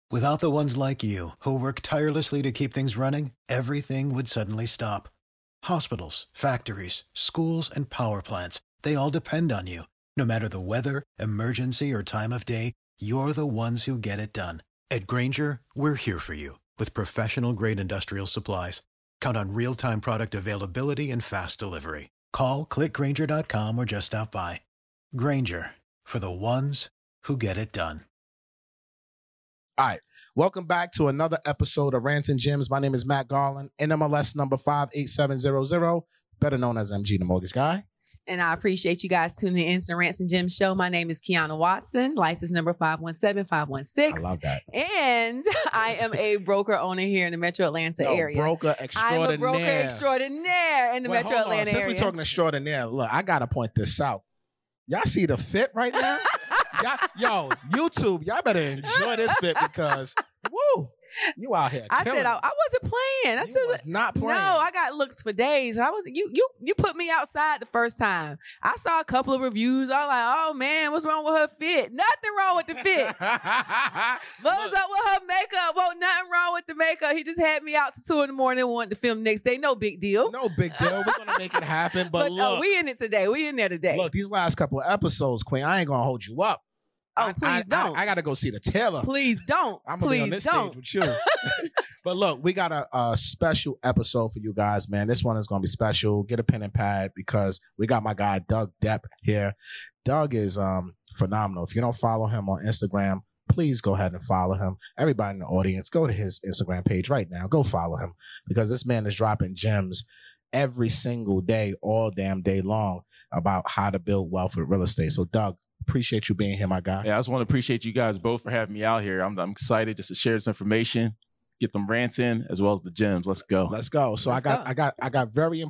Without the ones like you, who work tirelessly to keep things running, everything would suddenly stop. Hospitals, factories, schools, and power plants, they all depend on you. No matter the weather, emergency, or time of day, you're the ones who get it done. At Grainger, we're here for you with professional-grade industrial supplies. Count on real-time product availability and fast delivery. Call, clickgrainger.com, or just stop by. Grainger, for the ones who get it done. All right. Welcome back to another episode of Rants and Gems. My name is Matt Garland, NMLS number 58700, better known as MG the Mortgage Guy. And I appreciate you guys tuning in to the Rants and Gems show. My name is Kiana Watson, license number 517516. I love that. And I am a broker owner here in the Metro Atlanta area. Broker extraordinaire. I'm a broker extraordinaire in the Metro Atlanta area. Since we're talking extraordinaire, look, I got to point this out. Y'all see the fit right now? Yo, YouTube, y'all better enjoy this fit because, woo, you out here. I said I wasn't playing. I said was not playing. No, I got looks for days. I was you put me outside the first time. I saw a couple of reviews. I was like, oh man, what's wrong with her fit? Nothing wrong with the fit. What was up with her makeup? Well, nothing wrong with the makeup. He just had me out to 2 a.m. and wanted to film the next day. No big deal. No big deal. We're gonna make it happen. But look, we in it today. We in there today. Look, these last couple of episodes, Queen, I ain't gonna hold you up. Oh, please don't. I got to go see the tailor. Please don't. I'm going to be on this stage with you. But look, we got a special episode for you guys, man. This one is going to be special. Get a pen and pad because we got my guy, Doug Depp, here. Doug is phenomenal. If you don't follow him on Instagram, please go ahead and follow him. Everybody in the audience, go to his Instagram page right now. Go follow him because this man is dropping gems every single day, all damn day long about how to build wealth with real estate. So, Doug, appreciate you being here, my guy. Yeah, I just want to appreciate you guys both for having me out here. I'm excited just to share this information, get them rants in as well as the gems. Let's go. Let's go. So I got one very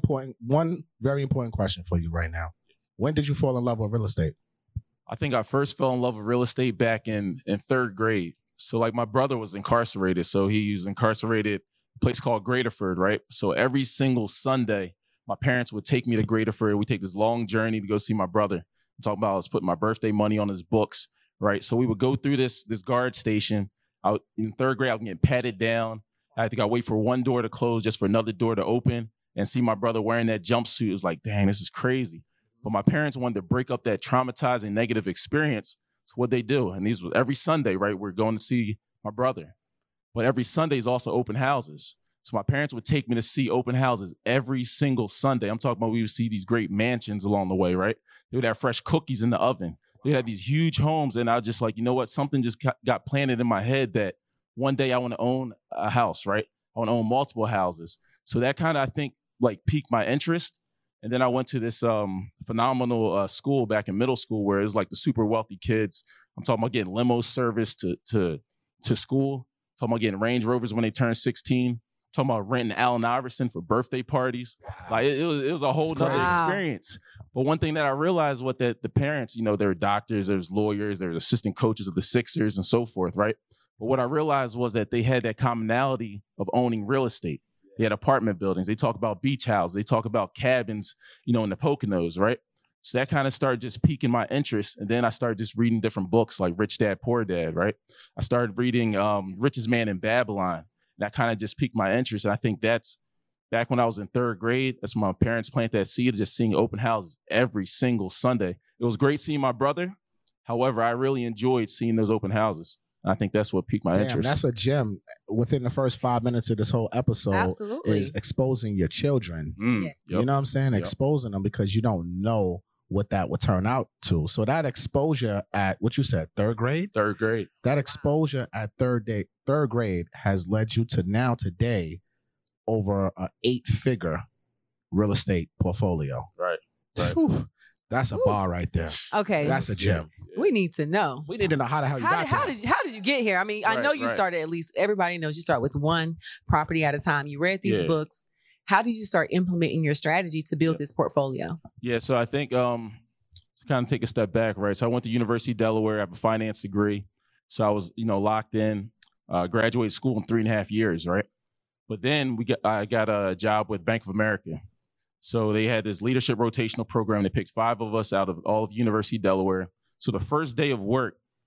important question for you right now. When did you fall in love with real estate? I think I first fell in love with real estate back in 3rd grade. So like my brother was incarcerated. So he was incarcerated a place called Graterford, right? So every single Sunday, my parents would take me to Graterford. We take this long journey to go see my brother. I'm talking about I was putting my birthday money on his books, right? So we would go through this guard station. In 3rd grade, I would get patted down. I think I wait for one door to close just for another door to open and see my brother wearing that jumpsuit. It was like, dang, this is crazy. But my parents wanted to break up that traumatizing negative experience. So what they do, and these was every Sunday, right? We're going to see my brother. But every Sunday is also open houses. So my parents would take me to see open houses every single Sunday. I'm talking about we would see these great mansions along the way, right? They would have fresh cookies in the oven. They had these huge homes. And I was just like, you know what? Something just got planted in my head that one day I want to own a house, right? I want to own multiple houses. So that kind of, I think, like piqued my interest. And then I went to this phenomenal school back in middle school where it was like the super wealthy kids. I'm talking about getting limo service to school. I'm talking about getting Range Rovers when they turn 16. Talking about renting Allen Iverson for birthday parties. Like it was a whole nother experience. But one thing that I realized was that the parents, you know, there were doctors, there's lawyers, there's assistant coaches of the Sixers and so forth, right? But what I realized was that they had that commonality of owning real estate. They had apartment buildings. They talk about beach houses. They talk about cabins, you know, in the Poconos, right? So that kind of started just piquing my interest. And then I started just reading different books like Rich Dad, Poor Dad, right? I started reading Richest Man in Babylon. That kind of just piqued my interest. And I think that's back when I was in 3rd grade. That's when my parents planted that seed of just seeing open houses every single Sunday. It was great seeing my brother. However, I really enjoyed seeing those open houses. And I think that's what piqued my interest. That's a gem. Within the first 5 minutes of this whole episode is exposing your children. Yes. You know what I'm saying? Yep. Exposing them because you don't know what that would turn out to. So that exposure at what you said, 3rd grade? 3rd grade. That exposure at 3rd grade has led you to now today over an 8-figure real estate portfolio. Right. Whew, that's a bar right there. Okay. That's a gem. We need to know. We need to know how the hell you got there. How did you get here? I mean, I know you started at least, everybody knows you start with one property at a time. You read these books. How did you start implementing your strategy to build this portfolio? Yeah, so I think to kind of take a step back, right? So I went to University of Delaware. I have a finance degree. So I was, locked in, graduated school in 3.5 years, right? But then I got a job with Bank of America. So they had this leadership rotational program. They picked 5 of us out of all of University of Delaware. So the first day of work,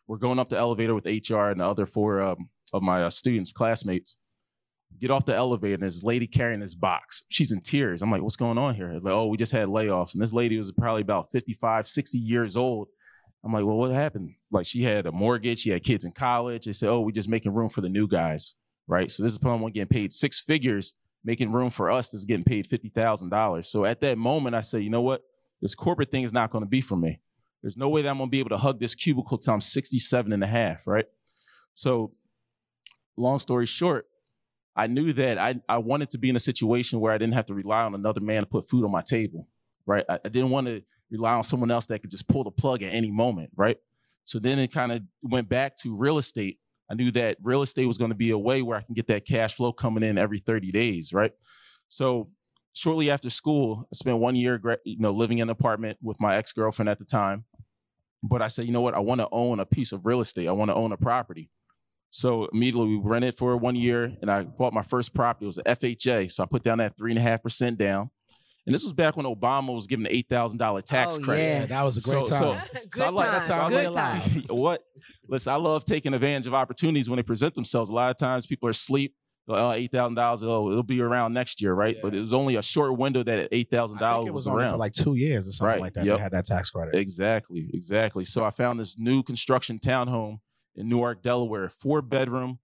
We're going up the elevator with HR and the other 4 of my students, classmates. Get off the elevator, and there's this lady carrying this box. She's in tears. I'm like, what's going on here? Like, oh, we just had layoffs. And this lady was probably about 55, 60 years old. I'm like, well, what happened? Like, she had a mortgage. She had kids in college. They said, oh, we're just making room for the new guys, right? So this is someone getting paid 6 figures, making room for us that's getting paid $50,000. So at that moment, I said, you know what? This corporate thing is not going to be for me. There's no way that I'm going to be able to hug this cubicle till I'm 67 and a half, right? So long story short, I knew that I wanted to be in a situation where I didn't have to rely on another man to put food on my table, right? I didn't want to rely on someone else that could just pull the plug at any moment, right? So then it kind of went back to real estate. I knew that real estate was going to be a way where I can get that cash flow coming in every 30 days, right? So shortly after school, I spent 1 year, living in an apartment with my ex-girlfriend at the time. But I said, you know what? I want to own a piece of real estate. I want to own a property. So immediately we rented for 1 year, and I bought my first property. It was an FHA. So I put down that 3.5% down. And this was back when Obama was giving the $8,000 tax credit. Yes. Yeah, that was a great time. Good time. What? Listen, I love taking advantage of opportunities when they present themselves. A lot of times people are asleep. Like, oh, $8,000, it'll be around next year, right? Yeah. But it was only a short window that $8,000 was around. For like 2 years or something like that. Yep. They had that tax credit. Exactly. So I found this new construction townhome in Newark, Delaware, 4-bedroom,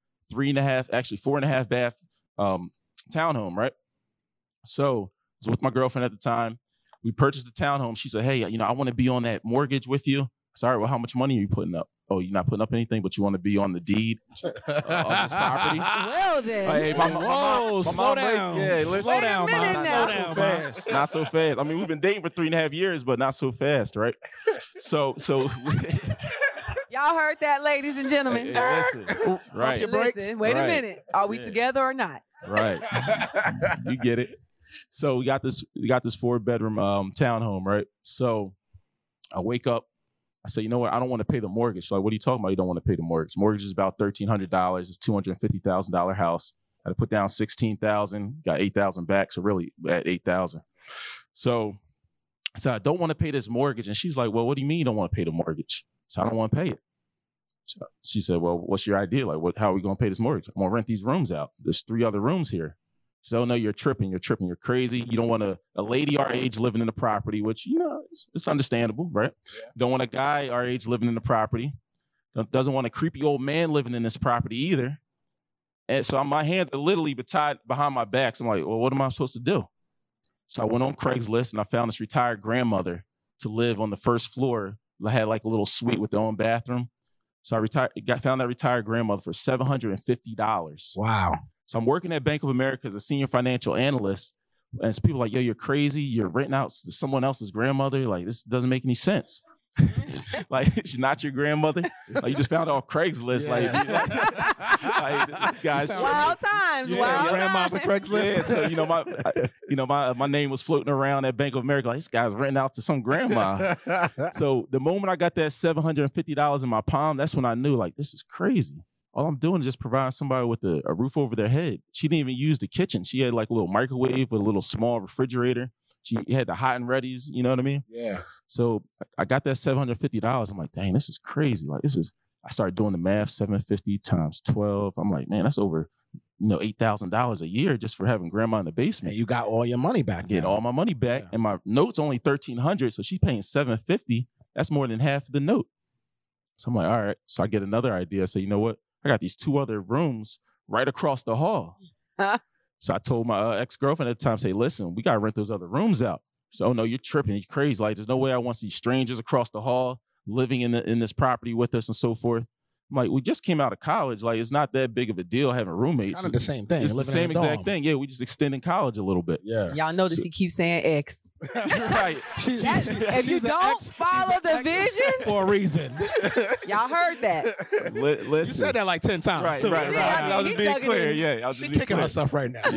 4.5 bath townhome, right? So I was with my girlfriend at the time. We purchased the townhome. She said, hey, I want to be on that mortgage with you. I said, all right, well, how much money are you putting up? Oh, you're not putting up anything, but you want to be on the deed on this property? Well, then. Hey, slow down. Slow down, man. Not so fast. I mean, we've been dating for 3.5 years, but not so fast, right? So Y'all heard that, ladies and gentlemen. Hey, listen, right. Listen, wait a minute. Are we together or not? Right. You get it. So we got this 4-bedroom townhome, right? So I wake up. I say, you know what? I don't want to pay the mortgage. She's like, what are you talking about? You don't want to pay the mortgage. Mortgage is about $1,300. It's $250,000 house. I had to put down $16,000, got $8,000 back. So really at $8,000. So I said, I don't want to pay this mortgage. And she's like, well, what do you mean you don't want to pay the mortgage? So I don't want to pay it. So she said, well, what's your idea? Like, how are we going to pay this mortgage? I'm going to rent these rooms out. There's 3 other rooms here. She said, oh, no, you're tripping. You're crazy. You don't want a lady our age living in the property, which, it's understandable, right? Yeah. You don't want a guy our age living in the property. Doesn't want a creepy old man living in this property either. And so my hands are literally tied behind my back. So I'm like, well, what am I supposed to do? So I went on Craigslist and I found this retired grandmother to live on the first floor. I had like a little suite with their own bathroom. So I found that retired grandmother for $750. Wow. So I'm working at Bank of America as a senior financial analyst. And so people are like, yo, you're crazy. You're renting out to someone else's grandmother. Like, this doesn't make any sense. Like, she's not your grandmother. Like, you just found her on Craigslist. Yeah. Like this guy's wild times. Yeah, wild grandma times. for Craigslist. So my name was floating around at Bank of America. Like, this guy's renting out to some grandma. So the moment I got that $750 in my palm, that's when I knew, like, this is crazy. All I'm doing is just providing somebody with a roof over their head. She didn't even use the kitchen. She had like a little microwave with a little small refrigerator. She had the hot and readies, you know what I mean? Yeah. So I got that $750. I'm like, dang, this is crazy. Like, I started doing the math, 750 times 12. I'm like, man, that's over, $8,000 a year just for having grandma in the basement. And you got all your money back. Getting all my money back. Yeah. And my note's only $1,300. So she's paying $750. That's more than half of the note. So I'm like, all right. So I get another idea. I say, you know what? I got these 2 other rooms right across the hall. So I told my ex-girlfriend at the time, say, listen, we got to rent those other rooms out. So, oh, no, you're tripping. You're crazy. Like, there's no way I want to see strangers across the hall living in this property with us and so forth. I'm like, we just came out of college. Like, it's not that big of a deal having roommates. It's kind of the same thing. It's the same exact thing. Yeah, we just extending college a little bit. Yeah. Y'all notice he keeps saying X. Right. If you don't follow the vision. For a reason. Y'all heard that. Listen. You said that like 10 times. Right. I was just being clear. Yeah. I was just kicking herself right now.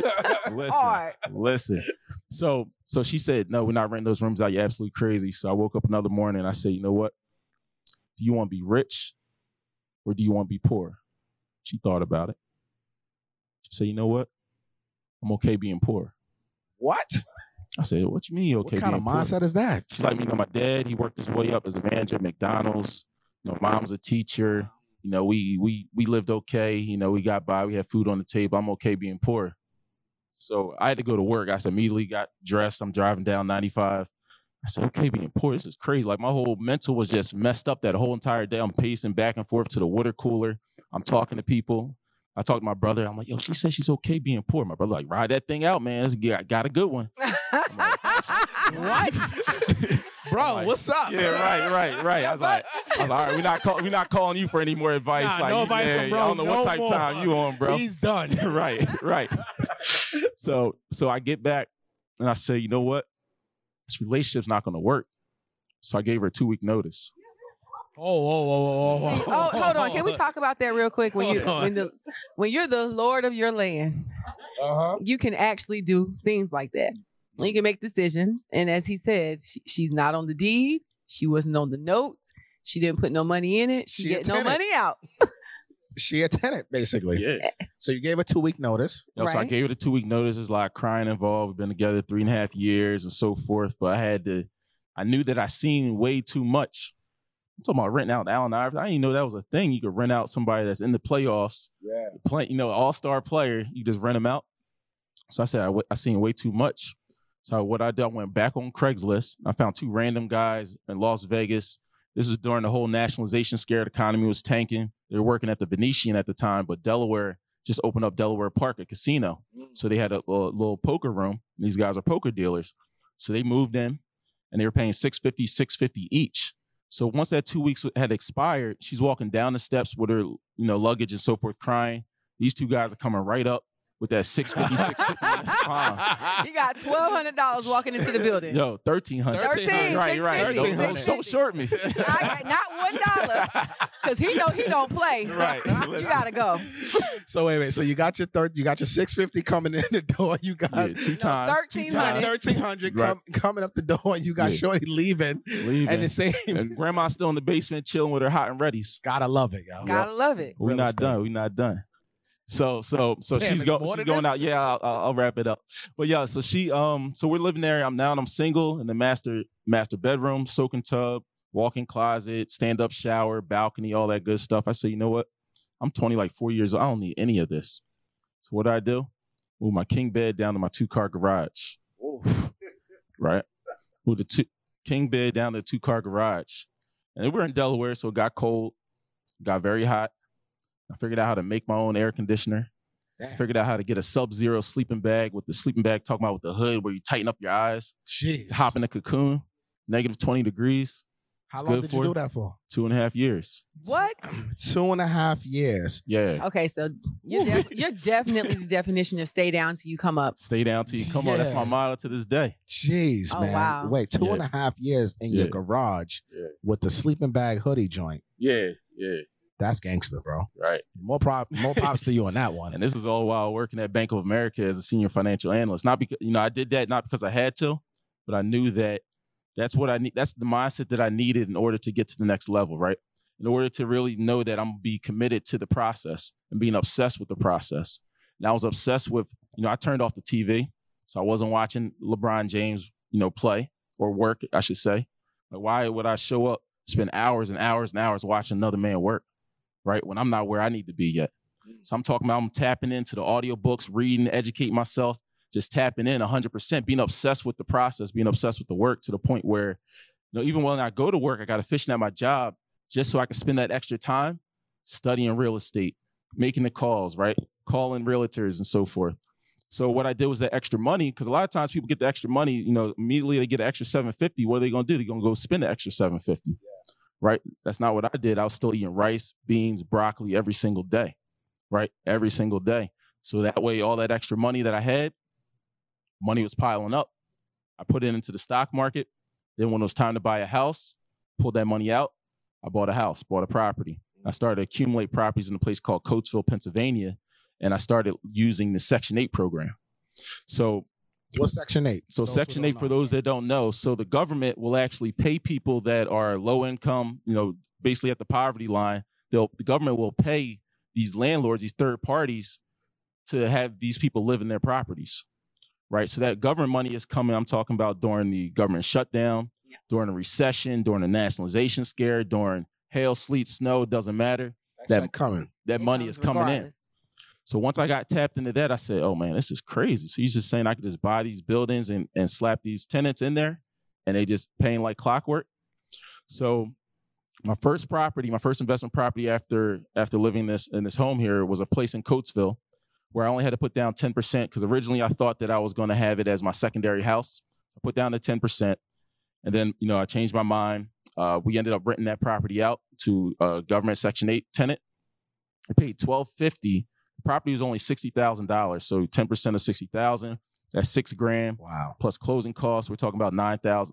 Listen. So she said, no, we're not renting those rooms out. You're absolutely crazy. So I woke up another morning and I said, you know what? Do you want to be rich? Or do you want to be poor? She thought about it. She said, you know what? I'm okay being poor. What? I said, what you mean you're okay being poor? What kind of mindset is that? She's like, my dad, he worked his way up as a manager at McDonald's. Mom's a teacher. We lived okay. We got by. We had food on the table. I'm okay being poor. So I had to go to work. I immediately got dressed. I'm driving down 95. I said, okay, being poor, this is crazy. Like, my whole mental was just messed up that whole entire day. I'm pacing back and forth to the water cooler. I'm talking to people. I talked to my brother. I'm like, yo, she said she's okay being poor. My brother like, ride that thing out, man. Got a good one. What? Bro, like, what's up? Yeah, right. I was like, all right, we're not calling you for any more advice. Nah, like, no advice from bro. I don't know no what type more. of time you on, bro. He's done. right. So I get back and I say, you know what? This relationship's not going to work. So I gave her a 2-week notice. Oh. Hold on. Can we talk about that real quick? When you're the Lord of your land, you can actually do things like that. You can make decisions. And as he said, she's not on the deed. She wasn't on the notes. She didn't put no money in it. She get no money out. She a tenant, basically. Yeah. So you gave a 2-week notice. So I gave her the 2-week notice. There's a lot of crying involved. We've been together 3.5 years and so forth. But I knew that I seen way too much. I'm talking about renting out Allen Iverson. I didn't even know that was a thing. You could rent out somebody that's in the playoffs. Yeah. All-star player. You just rent them out. So I said, I seen way too much. So what I did, I went back on Craigslist. I found 2 random guys in Las Vegas. This was during the whole nationalization scare. The economy was tanking. They were working at the Venetian at the time, but Delaware just opened up Delaware Park, a casino. So they had a little poker room. And these guys are poker dealers. So they moved in, and they were paying $650 each. So once that 2 weeks had expired, she's walking down the steps with her, luggage and so forth, crying. These 2 guys are coming right up with that $650. You got $1,200 walking into the building. Yo, $1,300. Right. Don't short me. Not $1, because he don't play. Right. You gotta go. So wait. So you got your $650 coming in the door. You got 2 times. $1,300 coming up the door. You got Shorty leaving. And the same. And grandma's still in the basement chilling with her hot and readies. Gotta love it, yo. Gotta love it. We're not done. So Damn, she's going out. Yeah, I'll wrap it up. But yeah, so so we're living there. I'm single in the master bedroom, soaking tub, walk-in closet, stand-up shower, balcony, all that good stuff. I say, you know what? I'm 4 years old. I don't need any of this. So what do? Move my king bed down to my 2-car garage. Right? Move the king bed down to the 2-car garage. And we're in Delaware, so it got cold, got very hot. I figured out how to make my own air conditioner. Damn. Figured out how to get a Sub-Zero sleeping bag with the sleeping bag, talking about with the hood where you tighten up your eyes. Jeez. Hop in a cocoon, negative 20 degrees. How long did you do that for? 2.5 years. What? 2.5 years. Yeah. Okay, so you're definitely the definition of stay down till you come up. Stay down till you come up. That's my motto to this day. Jeez, man. Wow. Wait, 2.5 years in your garage with the sleeping bag hoodie joint. Yeah. That's gangster, bro. Right. More props to you on that one. And this is all while working at Bank of America as a senior financial analyst. Not because, I did that not because I had to, but I knew that that's what I need. That's the mindset that I needed in order to get to the next level, right? In order to really know that I'm going to be committed to the process and being obsessed with the process. And I was obsessed with, I turned off the TV. So I wasn't watching LeBron James, play or work, I should say. Like, why would I show up, spend hours and hours and hours watching another man work? Right? When I'm not where I need to be yet. So I'm talking about I'm tapping into the audiobooks, reading, educating myself, just tapping in 100%, being obsessed with the process, being obsessed with the work to the point where, even when I go to work, I got to fishing at my job just so I can spend that extra time studying real estate, making the calls, right? Calling realtors and so forth. So what I did was that extra money, because a lot of times people get the extra money, immediately they get an extra $750. What are they going to do? They're going to go spend the extra $750. Right? That's not what I did. I was still eating rice, beans, broccoli every single day, right? Every single day. So that way, all that extra money that I had, money was piling up. I put it into the stock market. Then when it was time to buy a house, pulled that money out. I bought a house, bought a property. I started to accumulate properties in a place called Coatesville, Pennsylvania, and I started using the Section 8 program. So what's Section 8? So Section 8, for those that don't know, so the government will actually pay people that are low income, basically at the poverty line. The government will pay these landlords, these third parties, to have these people live in their properties, right? So that government money is coming, I'm talking about during the government shutdown, during the recession, during the nationalization scare, during hail, sleet, snow, doesn't matter. That coming. That It money comes is coming in. regardless. So once I got tapped into that, I said, oh man, this is crazy. So he's just saying I could just buy these buildings and slap these tenants in there and they just paying like clockwork. So my first investment property after living in this home here was a place in Coatesville where I only had to put down 10% because originally I thought that I was going to have it as my secondary house. I put down the 10%. And then, I changed my mind. We ended up renting that property out to a government Section 8 tenant. I paid $1,250. The property was only $60,000. So 10% of $60,000, that's $6,000. Wow. Plus closing costs, we're talking about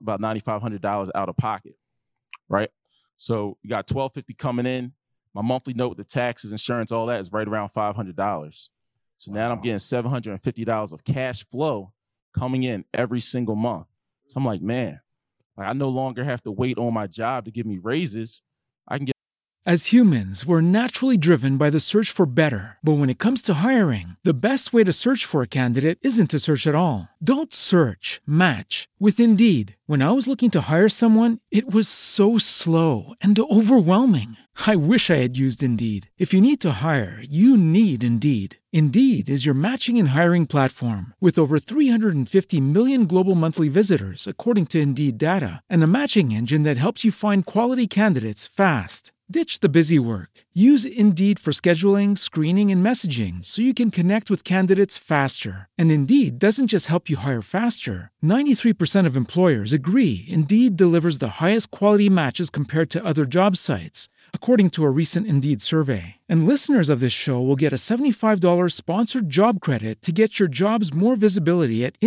$9,500 out of pocket, right? So you got $1,250 coming in. My monthly note with the taxes, insurance, all that is right around $500. So now I'm getting $750 of cash flow coming in every single month. So I'm like, man, I no longer have to wait on my job to give me raises. I can get. As humans, we're naturally driven by the search for better. But when it comes to hiring, the best way to search for a candidate isn't to search at all. Don't search, match with Indeed. When I was looking to hire someone, it was so slow and overwhelming. I wish I had used Indeed. If you need to hire, you need Indeed. Indeed is your matching and hiring platform with over 350 million global monthly visitors, according to Indeed data, and a matching engine that helps you find quality candidates fast. Ditch the busy work. Use Indeed for scheduling, screening, and messaging so you can connect with candidates faster. And Indeed doesn't just help you hire faster. 93% of employers agree Indeed delivers the highest quality matches compared to other job sites, according to a recent Indeed survey. And listeners of this show will get a $75 sponsored job credit to get your jobs more visibility at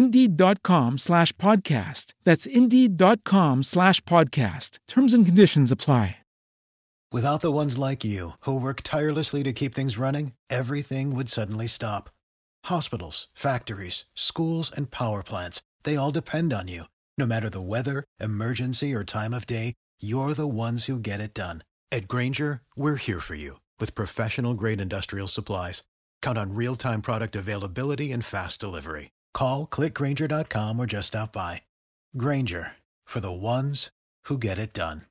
Indeed.com/podcast. That's Indeed.com/podcast. Terms and conditions apply. Without the ones like you, who work tirelessly to keep things running, everything would suddenly stop. Hospitals, factories, schools, and power plants, they all depend on you. No matter the weather, emergency, or time of day, you're the ones who get it done. At Grainger, we're here for you with professional-grade industrial supplies. Count on real-time product availability and fast delivery. Call, clickgrainger.com, or just stop by. Grainger, for the ones who get it done.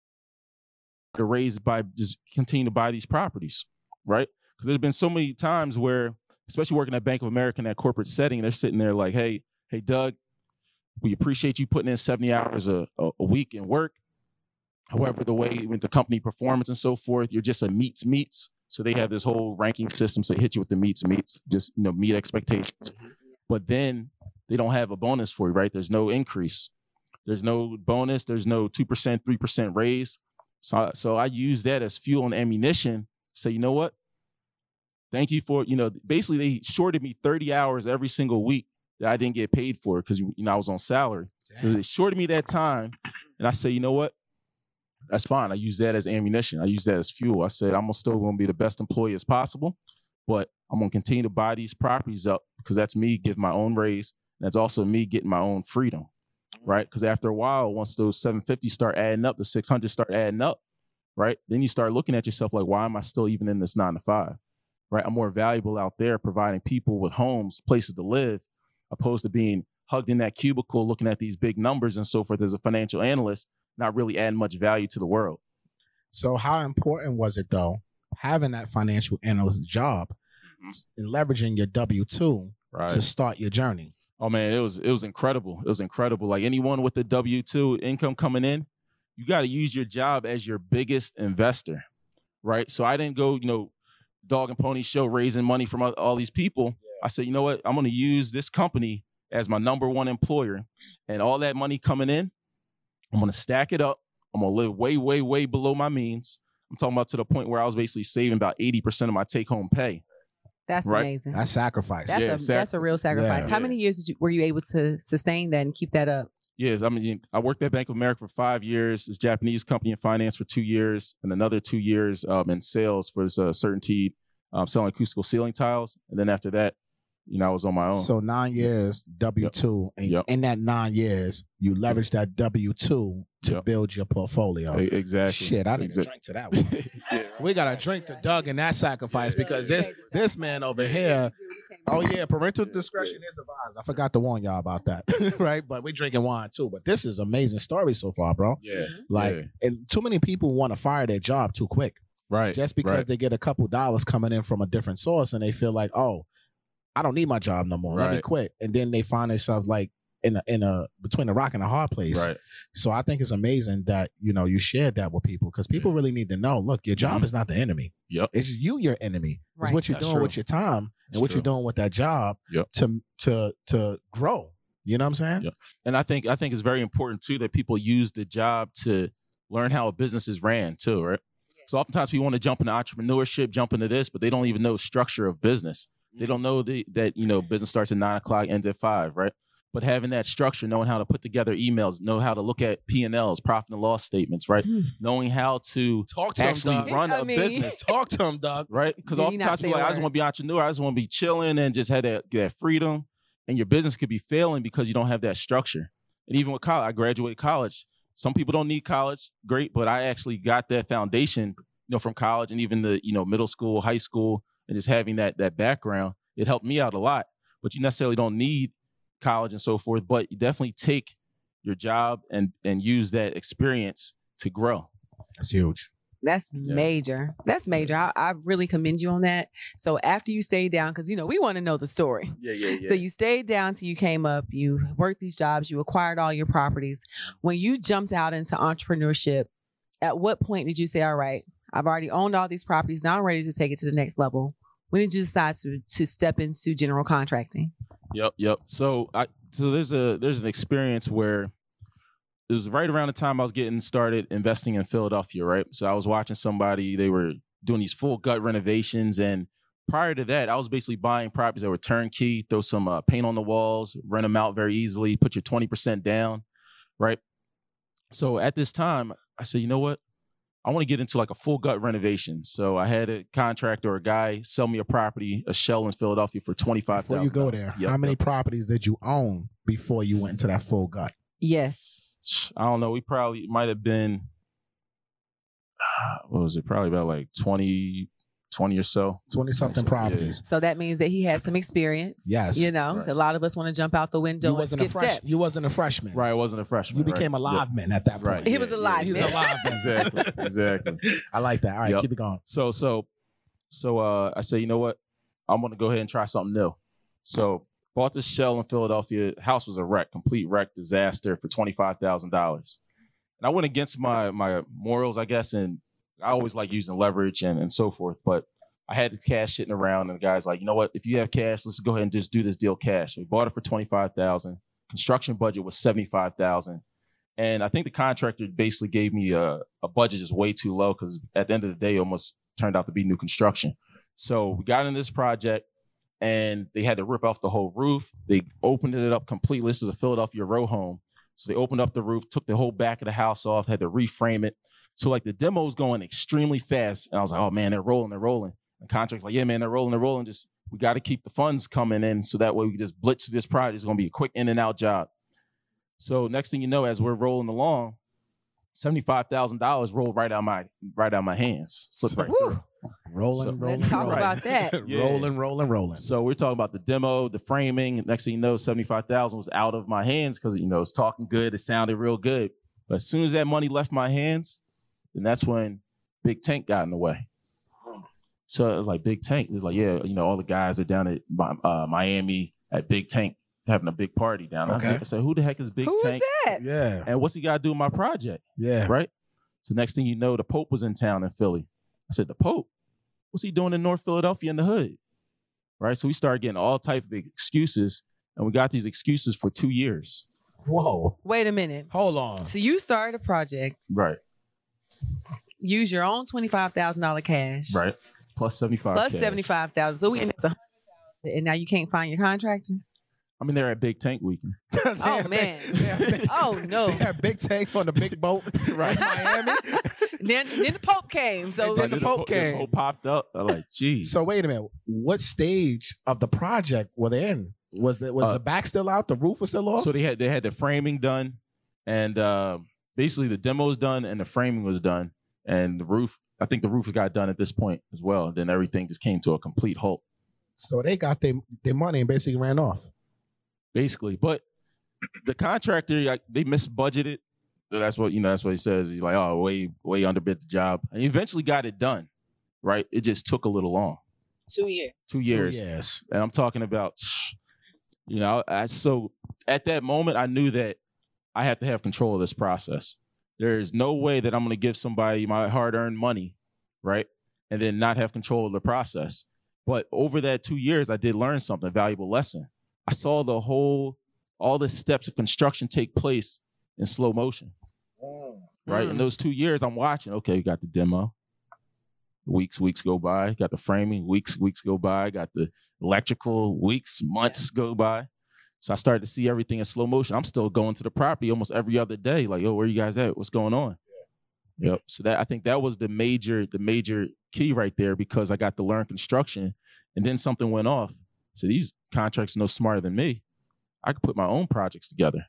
To raise by just continue to buy these properties, right? Because there's been so many times where, especially working at Bank of America in that corporate setting, they're sitting there like, hey, Doug, we appreciate you putting in 70 hours a week in work. However, the way with the company performance and so forth, you're just a meets. So they have this whole ranking system. So they hit you with the meets, just, meet expectations. But then they don't have a bonus for you, right? There's no increase. There's no bonus. There's no 2%, 3% raise. So I use that as fuel and ammunition. Say, you know what? Thank you for, basically they shorted me 30 hours every single week that I didn't get paid for because, I was on salary. Damn. So they shorted me that time. And I say, you know what? That's fine. I use that as ammunition. I use that as fuel. I said, I'm still going to be the best employee as possible, but I'm going to continue to buy these properties up because that's me getting my own raise. And that's also me getting my own freedom. Right? Because after a while, once those 750 start adding up, the 600 start adding up, right? Then you start looking at yourself like, why am I still even in this 9 to 5? Right? I'm more valuable out there providing people with homes, places to live, opposed to being hugged in that cubicle, looking at these big numbers and so forth as a financial analyst, not really adding much value to the world. So how important was it, though, having that financial analyst job and leveraging your W-2 to start your journey? Oh man, it was incredible. It was incredible. Like anyone with the W-2 income coming in, you got to use your job as your biggest investor, right? So I didn't go, dog and pony show raising money from all these people. Yeah. I said, you know what? I'm going to use this company as my number one employer, and all that money coming in, I'm going to stack it up. I'm going to live way, way, way below my means. I'm talking about to the point where I was basically saving about 80% of my take-home pay. That's right? Amazing. That's sacrifice. That's a real sacrifice. How many years were you able to sustain that and keep that up? Yes, I worked at Bank of America for 5 years. This Japanese company in finance for 2 years, and another 2 years in sales for this Certainty, selling acoustical ceiling tiles. And then after that, I was on my own. So 9 years W-2, and Yep. in that 9 years, you leverage that W-2 to Yep. build your portfolio. Exactly. Shit, I didn't drink to that one. Yeah, We got to drink to Doug and that sacrifice because this man over here, oh yeah, parental discretion is advised. I forgot to warn y'all about that, right? But we drinking wine too. But this is amazing story so far, bro. Yeah. Like, yeah. and too many people want to fire their job too quick Right. just because right. they get a couple dollars coming in from a different source and they feel like, oh, I don't need my job no more. Let me Right. quit. And then they find themselves like in a between a rock and a hard place. Right. So I think it's amazing that you shared that with people because people really need to know. Look, your job Mhm. is not the enemy. Yep. It's you, your enemy. It's Right. what you're That's doing true. with your time and That's what you're true. doing with that job Yep. to grow. You know what I'm saying? Yep. And I think it's very important too that people use the job to learn how a business is ran too, right? So oftentimes people want to jump into entrepreneurship, jump into this, but they don't even know structure of business. They don't know that business starts at 9 o'clock, ends at 5, right? But having that structure, knowing how to put together emails, know how to look at P&Ls, profit and loss statements, right? Knowing how to Talk to actually him, Doug. run I a mean- business, Talk to him, Doug. right? Because Did he not oftentimes say people a like, I just word? want to be entrepreneur, I just want to be chilling and just have that freedom. And your business could be failing because you don't have that structure. And even with college, I graduated college. Some people don't need college, great, but I actually got that foundation, from college and even the, middle school, high school, and just having that background, it helped me out a lot. But you necessarily don't need college and so forth, but you definitely take your job and use that experience to grow. That's huge. That's major. That's major. I really commend you on that. So after you stayed down, because we want to know the story. Yeah. So you stayed down till you came up, you worked these jobs, you acquired all your properties. When you jumped out into entrepreneurship, at what point did you say, all right, I've already owned all these properties, now I'm ready to take it to the next level? When did you decide to step into general contracting? Yep. So there's an experience where it was right around the time I was getting started investing in Philadelphia, right? So I was watching somebody, they were doing these full gut renovations. And prior to that, I was basically buying properties that were turnkey, throw some paint on the walls, rent them out very easily, put your 20% down, right? So at this time, I said, you know what? I want to get into like a full gut renovation. So I had a contractor or a guy sell me a property, a shell in Philadelphia for $25,000. Before you go there, how many properties did you own before you went into that full gut? Yes. I don't know. We probably might have been, what was it? Probably about like 20 or so. 20-something properties. So that means that he had some experience. Yes. Right. A lot of us want to jump out the window You and wasn't skip steps. You wasn't a freshman. Right. I wasn't a freshman. You became a live man at that point. Right. He was a live He's man. a live man. Exactly. I like that. All right, Yep. keep it going. So I said, you know what? I'm going to go ahead and try something new. So bought this shell in Philadelphia. House was a wreck, complete wreck, disaster for $25,000. And I went against my morals, I guess, and I always like using leverage and so forth. But I had the cash sitting around, and the guy's like, you know what? If you have cash, let's go ahead and just do this deal cash. So we bought it for $25,000. Construction budget was $75,000. And I think the contractor basically gave me a budget just way too low because at the end of the day, it almost turned out to be new construction. So we got in this project, and they had to rip off the whole roof. They opened it up completely. This is a Philadelphia row home. So they opened up the roof, took the whole back of the house off, had to reframe it. So like the demo's going extremely fast. And I was like, oh man, they're rolling. And contract's like, yeah, man, they're rolling. Just, we got to keep the funds coming in so that way we can just blitz through this project. It's going to be a quick in and out job. So next thing you know, as we're rolling along, $75,000 rolled right out my hands. Slipped right through. Rolling. Let's talk about that. Yeah. Rolling. So we're talking about the demo, the framing. Next thing you know, $75,000 was out of my hands because it's talking good. It sounded real good. But as soon as that money left my hands, then that's when Big Tank got in the way. So it was like Big Tank. It was like, yeah, all the guys are down at Miami at Big Tank having a big party down there. Okay. I said, who the heck is Big Who Tank? is that? Yeah. And what's he got to do with my project? Yeah. Right? So next thing you know, the Pope was in town in Philly. I said, the Pope? What's he doing in North Philadelphia in the hood? Right? So we started getting all type of excuses, and we got these excuses for 2 years. Whoa. Wait a minute. Hold on. So you started a project, Right. use your own $25,000 cash. Right. Plus 75. Plus cash. 75,000. So we ended up $100,000, and now you can't find your contractors. I mean, they're at Big Tank weekend. Oh man. Oh no. They had Big Tank on the big boat right in Miami. Then the Pope came. So Then the Pope came. The Pope popped up. I'm like, geez. So wait a minute. What stage of the project were they in? Was the back still out? The roof was still off? So they had the framing done, and basically the demo's done and the framing was done, and the roof. I think the roof got done at this point as well. Then everything just came to a complete halt. So they got their money and basically ran off. Basically, but the contractor, they misbudgeted. That's what he says. He's like, oh, way underbid the job, and he eventually got it done. Right? It just took a little long. 2 years. 2 years. 2 years. And I'm talking about, so at that moment, I knew that I had to have control of this process. There's no way that I'm going to give somebody my hard-earned money, right, and then not have control of the process. But over that 2 years, I did learn something, a valuable lesson. I saw all the steps of construction take place in slow motion, right? In those 2 years, I'm watching, okay, you got the demo. Weeks go by. Got the framing. Weeks go by. Got the electrical. Months go by. So I started to see everything in slow motion. I'm still going to the property almost every other day. Like, yo, where you guys at? What's going on? Yeah. Yep. So I think that was the major key right there, because I got to learn construction, and then something went off. So these contractors are no smarter than me. I could put my own projects together.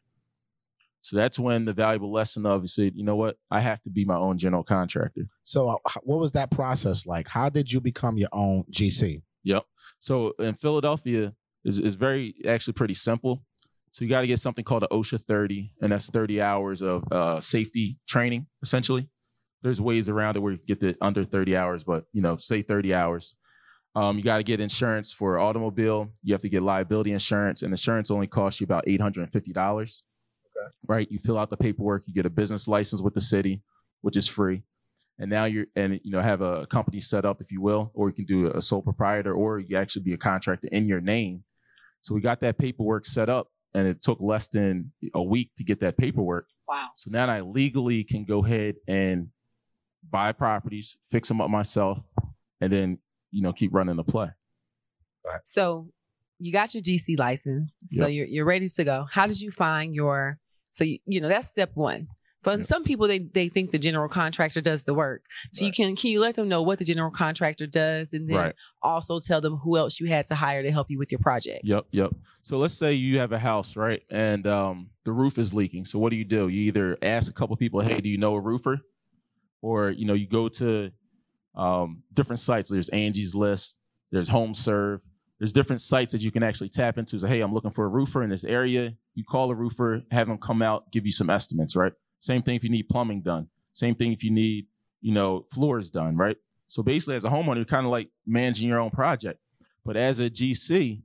So that's when the valuable lesson of, you said, you know what? I have to be my own general contractor. So what was that process like? How did you become your own GC? Yep. So in Philadelphia is very actually pretty simple. So you got to get something called an OSHA 30, and that's 30 hours of safety training, essentially. There's ways around it where you get the under 30 hours, but, say 30 hours. You got to get insurance for automobile. You have to get liability insurance, and insurance only costs you about $850. Right, you fill out the paperwork, you get a business license with the city, which is free, and now have a company set up, if you will, or you can do a sole proprietor, or you actually be a contractor in your name. So we got that paperwork set up, and it took less than a week to get that paperwork. Wow! So now I legally can go ahead and buy properties, fix them up myself, and then keep running the play. Right. So you got your GC license, so you're ready to go. How did you find your So, that's step one. But some people, they think the general contractor does the work. So can you let them know what the general contractor does, and then also tell them who else you had to hire to help you with your project? Yep. So let's say you have a house, right? And the roof is leaking. So what do? You either ask a couple people, hey, do you know a roofer? Or, you go to different sites. There's Angie's List. There's HomeServe. There's different sites that you can actually tap into. So, hey, I'm looking for a roofer in this area. You call a roofer, have them come out, give you some estimates, right? Same thing if you need plumbing done. Same thing if you need, floors done, right? So basically, as a homeowner, you're kind of like managing your own project. But as a GC,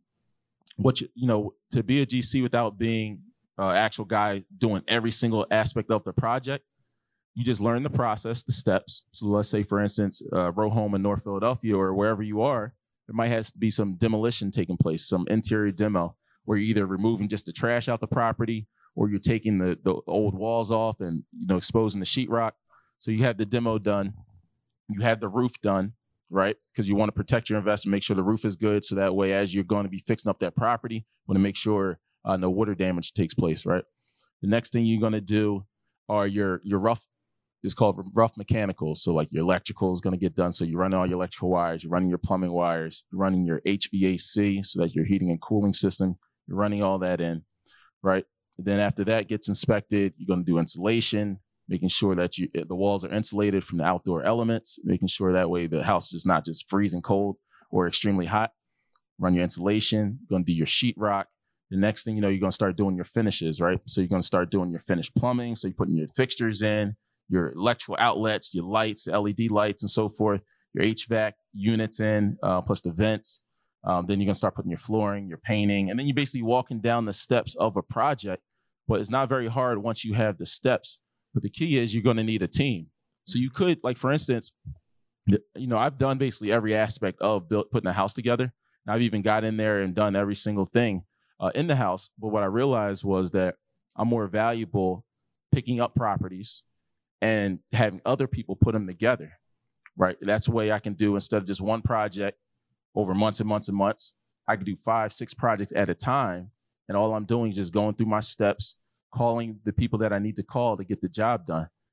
to be a GC without being an actual guy doing every single aspect of the project, you just learn the process, the steps. So let's say, for instance, Row Home in North Philadelphia or wherever you are, there might have to be some demolition taking place, some interior demo, where you're either removing just the trash out the property, or you're taking the old walls off and exposing the sheetrock. So you have the demo done, you have the roof done, right? Because you want to protect your investment, make sure the roof is good, so that way, as you're going to be fixing up that property, you want to make sure no water damage takes place, right? The next thing you're going to do are your rough. It's called rough mechanicals. So like your electrical is going to get done. So you're running all your electrical wires, you're running your plumbing wires, you're running your HVAC, so that your heating and cooling system, you're running all that in, right? And then after that gets inspected, you're going to do insulation, making sure that the walls are insulated from the outdoor elements, making sure that way the house is not just freezing cold or extremely hot. Run your insulation, you're going to do your sheetrock. The next thing you're going to start doing your finishes, right? So you're going to start doing your finished plumbing. So you're putting your fixtures in, your electrical outlets, your lights, the LED lights and so forth, your HVAC units in, plus the vents. Then you're going to start putting your flooring, your painting, and then you're basically walking down the steps of a project. But it's not very hard once you have the steps. But the key is you're going to need a team. So you could, like, for instance, I've done basically every aspect of putting a house together. And I've even got in there and done every single thing in the house. But what I realized was that I'm more valuable picking up properties and having other people put them together, right? That's the way I can do, instead of just one project over months and months and months, I can do 5-6 projects at a time. And all I'm doing is just going through my steps, calling the people that I need to call to get the job done.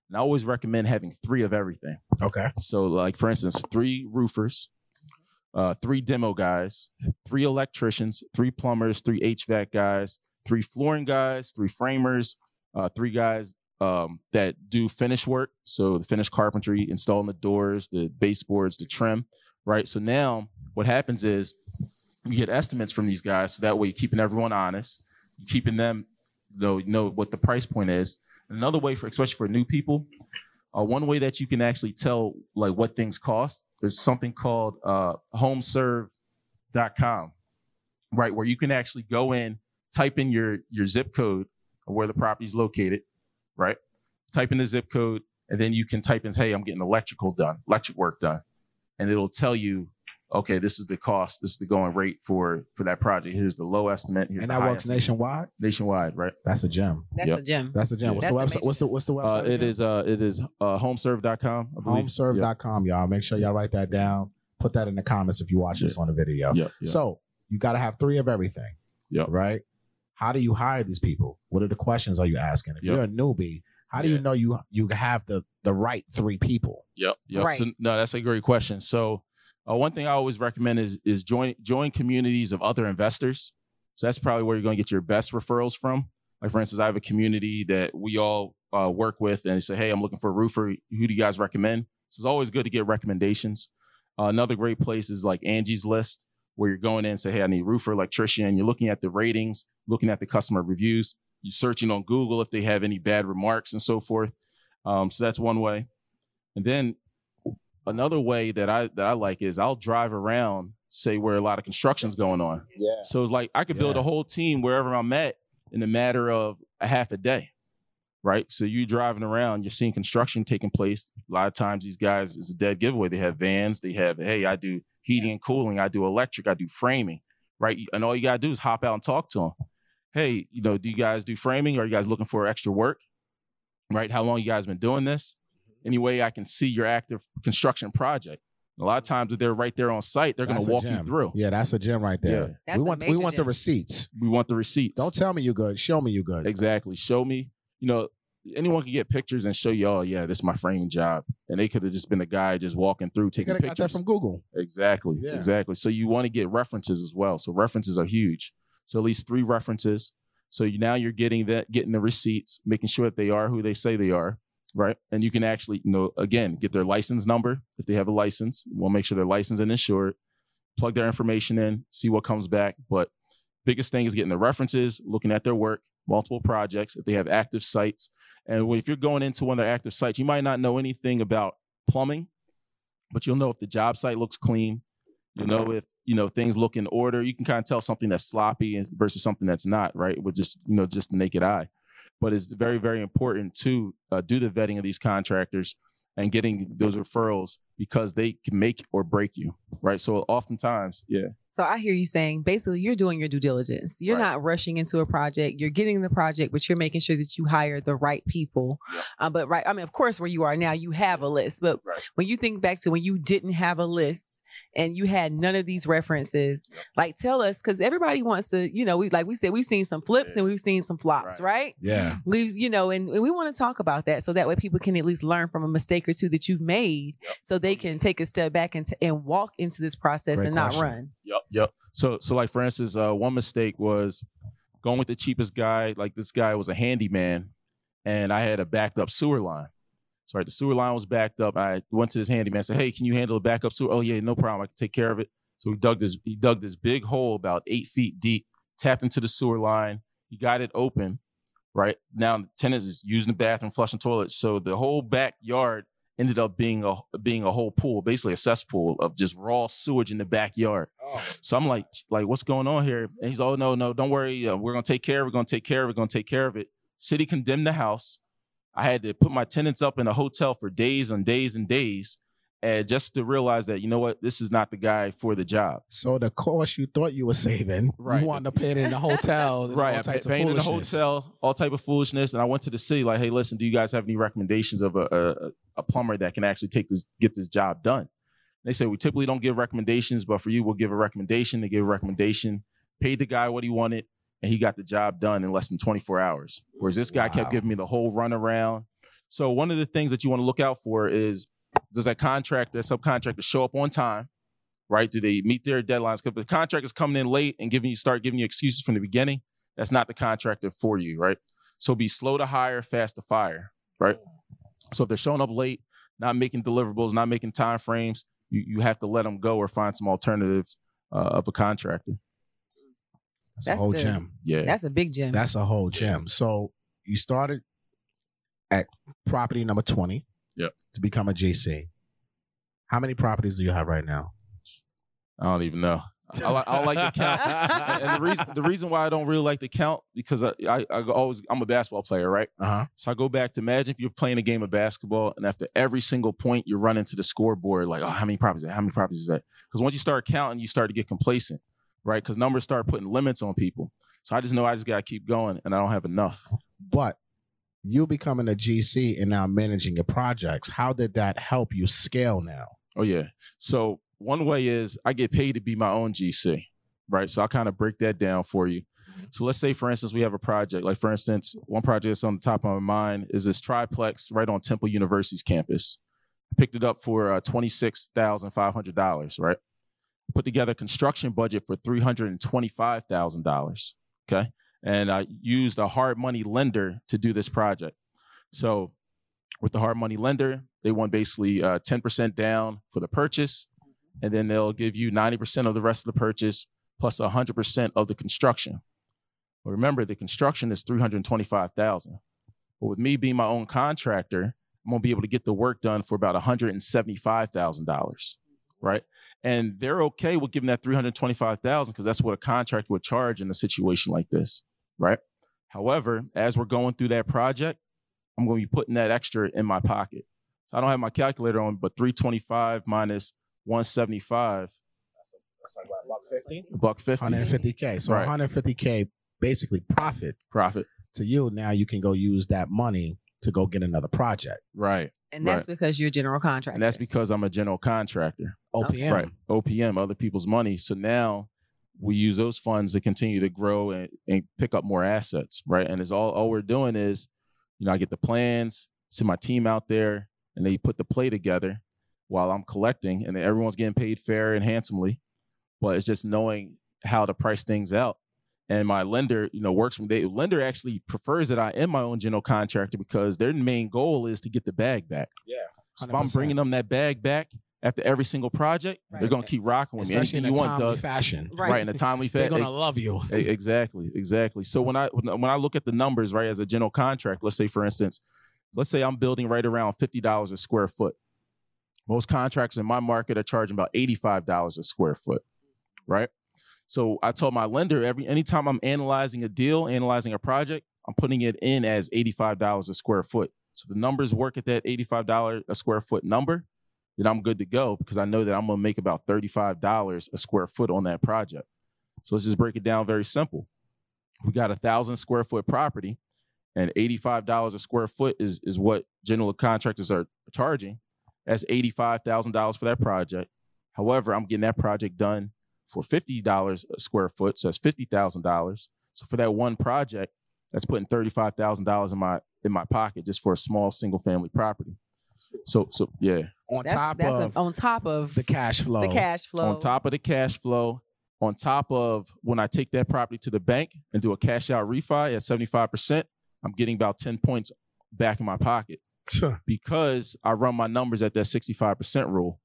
And I always recommend having 3 of everything. Okay. So like, for instance, 3 roofers, 3 demo guys, 3 electricians, 3 plumbers, 3 HVAC guys, 3 flooring guys, 3 framers, 3 guys that do finish work. So the finish carpentry, installing the doors, the baseboards, the trim, right? So now what happens is you get estimates from these guys. So that way you're keeping everyone honest. You're keeping them, you know what the price point is. Another way for, especially for new people, one way that you can actually tell like what things cost, there's something called homeserve.com, right? Where you can actually go in, type in your zip code of where the property is located, right? Type in the zip code, and then you can type in, hey, I'm getting electric work done. And it'll tell you, okay, this is the cost, this is the going rate for that project. Here's the low estimate. Here's And the that high works estimate. nationwide? Nationwide, right? That's a gem. That's Yep. a gem. That's a gem. What's That's the website? amazing. What's the website? It is homeserve.com, I believe. Homeserve.com, y'all. Make sure y'all write that down. Put that in the comments if you watch this on the video. Yeah. So you got to have 3 of everything. Yep. Right? How do you hire these people? What are the questions are you asking? If Yep. you're a newbie, how do you know you have the right 3 people? Yep. Right. So, no, that's a great question. So one thing I always recommend is join communities of other investors. So that's probably where you're going to get your best referrals from. Like, for instance, I have a community that we all work with, and they say, hey, I'm looking for a roofer. Who do you guys recommend? So it's always good to get recommendations. Another great place is like Angie's List, where you're going in and say, hey, I need a roofer, electrician. And you're looking at the ratings, looking at the customer reviews. You're searching on Google if they have any bad remarks and so forth. So that's one way. And then another way that I like is I'll drive around, say, where a lot of construction's going on. Yeah. So it's like I could build a whole team wherever I'm at in a matter of a half a day, right? So you driving around, you're seeing construction taking place. A lot of times these guys, it's a dead giveaway. They have vans. They have, hey, I do heating and cooling. I do electric. I do framing, right? And all you got to do is hop out and talk to them. Hey, do you guys do framing? Are you guys looking for extra work, right? How long you guys been doing this? Any way I can see your active construction project. A lot of times if they're right there on site, they're going to walk you through. Yeah, that's a gem right there. That's we a want major the gem. receipts. We want the receipts. Don't tell me you good. Show me you good. Exactly. Show me. Anyone can get pictures and show you, oh, yeah, this is my framing job. And they could have just been a guy just walking through, You taking could have got pictures. that from Google. Exactly. Yeah. Exactly. So you want to get references as well. So references are huge. So at least 3 references. So now you're getting the receipts, making sure that they are who they say they are, right? And you can actually, again, get their license number if they have a license. We'll make sure they're licensed and insured. Plug their information in, see what comes back. But biggest thing is getting the references, looking at their work, multiple projects, if they have active sites. And if you're going into one of their active sites, you might not know anything about plumbing, but you'll know if the job site looks clean. You'll know if, things look in order. You can kind of tell something that's sloppy versus something that's not, right? With just the naked eye. But it's very, very important to do the vetting of these contractors and getting those referrals because they can make or break you, right? So oftentimes, yeah. So I hear you saying basically you're doing your due diligence. You're Right. not rushing into a project. You're getting the project, but you're making sure that you hire the right people. But of course, where you are now, you have a list. But Right. when you think back to when you didn't have a list and you had none of these references, like tell us, because everybody wants to, we said, we've seen some flips and we've seen some flops, right? Yeah. We've, and we want to talk about that so that way people can at least learn from a mistake or two that you've made so they can take a step back and walk into this process Great and not question. run. Yep. So like for instance, one mistake was going with the cheapest guy. Like this guy was a handyman, and I had a backed up sewer line. So the sewer line was backed up. I went to this handyman and said, "Hey, can you handle a backup sewer?" "Oh yeah, no problem. I can take care of it." So he dug this big hole about 8 feet deep, tapped into the sewer line. He got it open. Right now, the tenants is using the bathroom, flushing toilets. So the whole backyard ended up being a whole pool, basically a cesspool of just raw sewage in the backyard. Oh. So I'm like, what's going on here? And he's, oh, no, don't worry. We're going to take care of it. We're going to take care of it. We're going to take care of it. City condemned the house. I had to put my tenants up in a hotel for days and days and days. And just to realize that, you know what, this is not the guy for the job. So the cost you thought you were saving, Right. you wanted to pay it in the hotel. and Right. all I types of paid in the foolishness. hotel, all type of foolishness. And I went to the city like, hey, listen, do you guys have any recommendations of a plumber that can actually get this job done? They said, we typically don't give recommendations, but for you, we'll give a recommendation. They gave a recommendation, paid the guy what he wanted, and he got the job done in less than 24 hours. Whereas this guy kept giving me the whole runaround. So one of the things that you want to look out for is, does that contractor, subcontractor show up on time, right? Do they meet their deadlines? Because if the contractor's coming in late and start giving you excuses from the beginning, that's not the contractor for you, right? So be slow to hire, fast to fire, right? So if they're showing up late, not making deliverables, not making time frames, you have to let them go or find some alternatives of a contractor. That's a whole good. gem. Yeah. That's a big gem. That's a whole gem. So you started at property number 20 to become a GC. How many properties do you have right now? I don't even know. I don't like to count. And the reason why I don't really like to count, because I'm a basketball player, right? Uh-huh. So I go back to, imagine if you're playing a game of basketball and after every single point you run into the scoreboard like, oh, how many properties is that? How many properties is that? Because once you start counting, you start to get complacent, right? Because numbers start putting limits on people. So I just know I just got to keep going and I don't have enough. But you becoming a GC and now managing your projects, how did that help you scale now? Oh, yeah. So one way is I get paid to be my own GC, right? So I'll kind of break that down for you. So let's say, for instance, we have a project. Like, for instance, one project that's on the top of my mind is this triplex right on Temple University's campus. I picked it up for $26,500, right? Put together a construction budget for $325,000, okay? And I used a hard money lender to do this project. So with the hard money lender, they want basically 10% down for the purchase, and then they'll give you 90% of the rest of the purchase plus 100% of the construction. But remember, the construction is $325,000. But with me being my own contractor, I'm gonna be able to get the work done for about $175,000, right? And they're okay with giving that $325,000 because that's what a contractor would charge in a situation like this, right? However, as we're going through that project, I'm going to be putting that extra in my pocket. So I don't have my calculator on, but 325 minus 175. That's like what, $150. $150K. So Right. $150K basically profit to you. Now you can go use that money to go get another project. Right. and that's because you're a general contractor. And that's because I'm a general contractor. OPM. Right. OPM, other people's money. So now we use those funds to continue to grow and pick up more assets, right? And it's all we're doing is, I get the plans, send my team out there, and they put the play together while I'm collecting, and everyone's getting paid fair and handsomely. But it's just knowing how to price things out. And my lender, works with the lender actually prefers that I am my own general contractor because their main goal is to get the bag back. Yeah. So if I'm bringing them that bag back after every single project, they're going to keep rocking with me. Especially Anything in a you want, timely Doug. fashion. Right, in a timely fashion. They're going to love you. Exactly. So when I look at the numbers, right, as a general contract, let's say, for instance, I'm building right around $50 a square foot. Most contractors in my market are charging about $85 a square foot, right? So I told my lender anytime I'm analyzing a deal, analyzing a project, I'm putting it in as $85 a square foot. So the numbers work at that $85 a square foot number, then I'm good to go because I know that I'm going to make about $35 a square foot on that project. So let's just break it down very simple. We got 1,000 square foot property and $85 a square foot is what general contractors are charging. That's $85,000 for that project. However, I'm getting that project done for $50 a square foot, so that's $50,000. So for that one project, that's putting $35,000 in my pocket just for a small single family property. So yeah. On top of the cash flow. The cash flow. On top of the cash flow, on top of when I take that property to the bank and do a cash out refi at 75%, I'm getting about 10 points back in my pocket. Sure. Because I run my numbers at that 65% rule.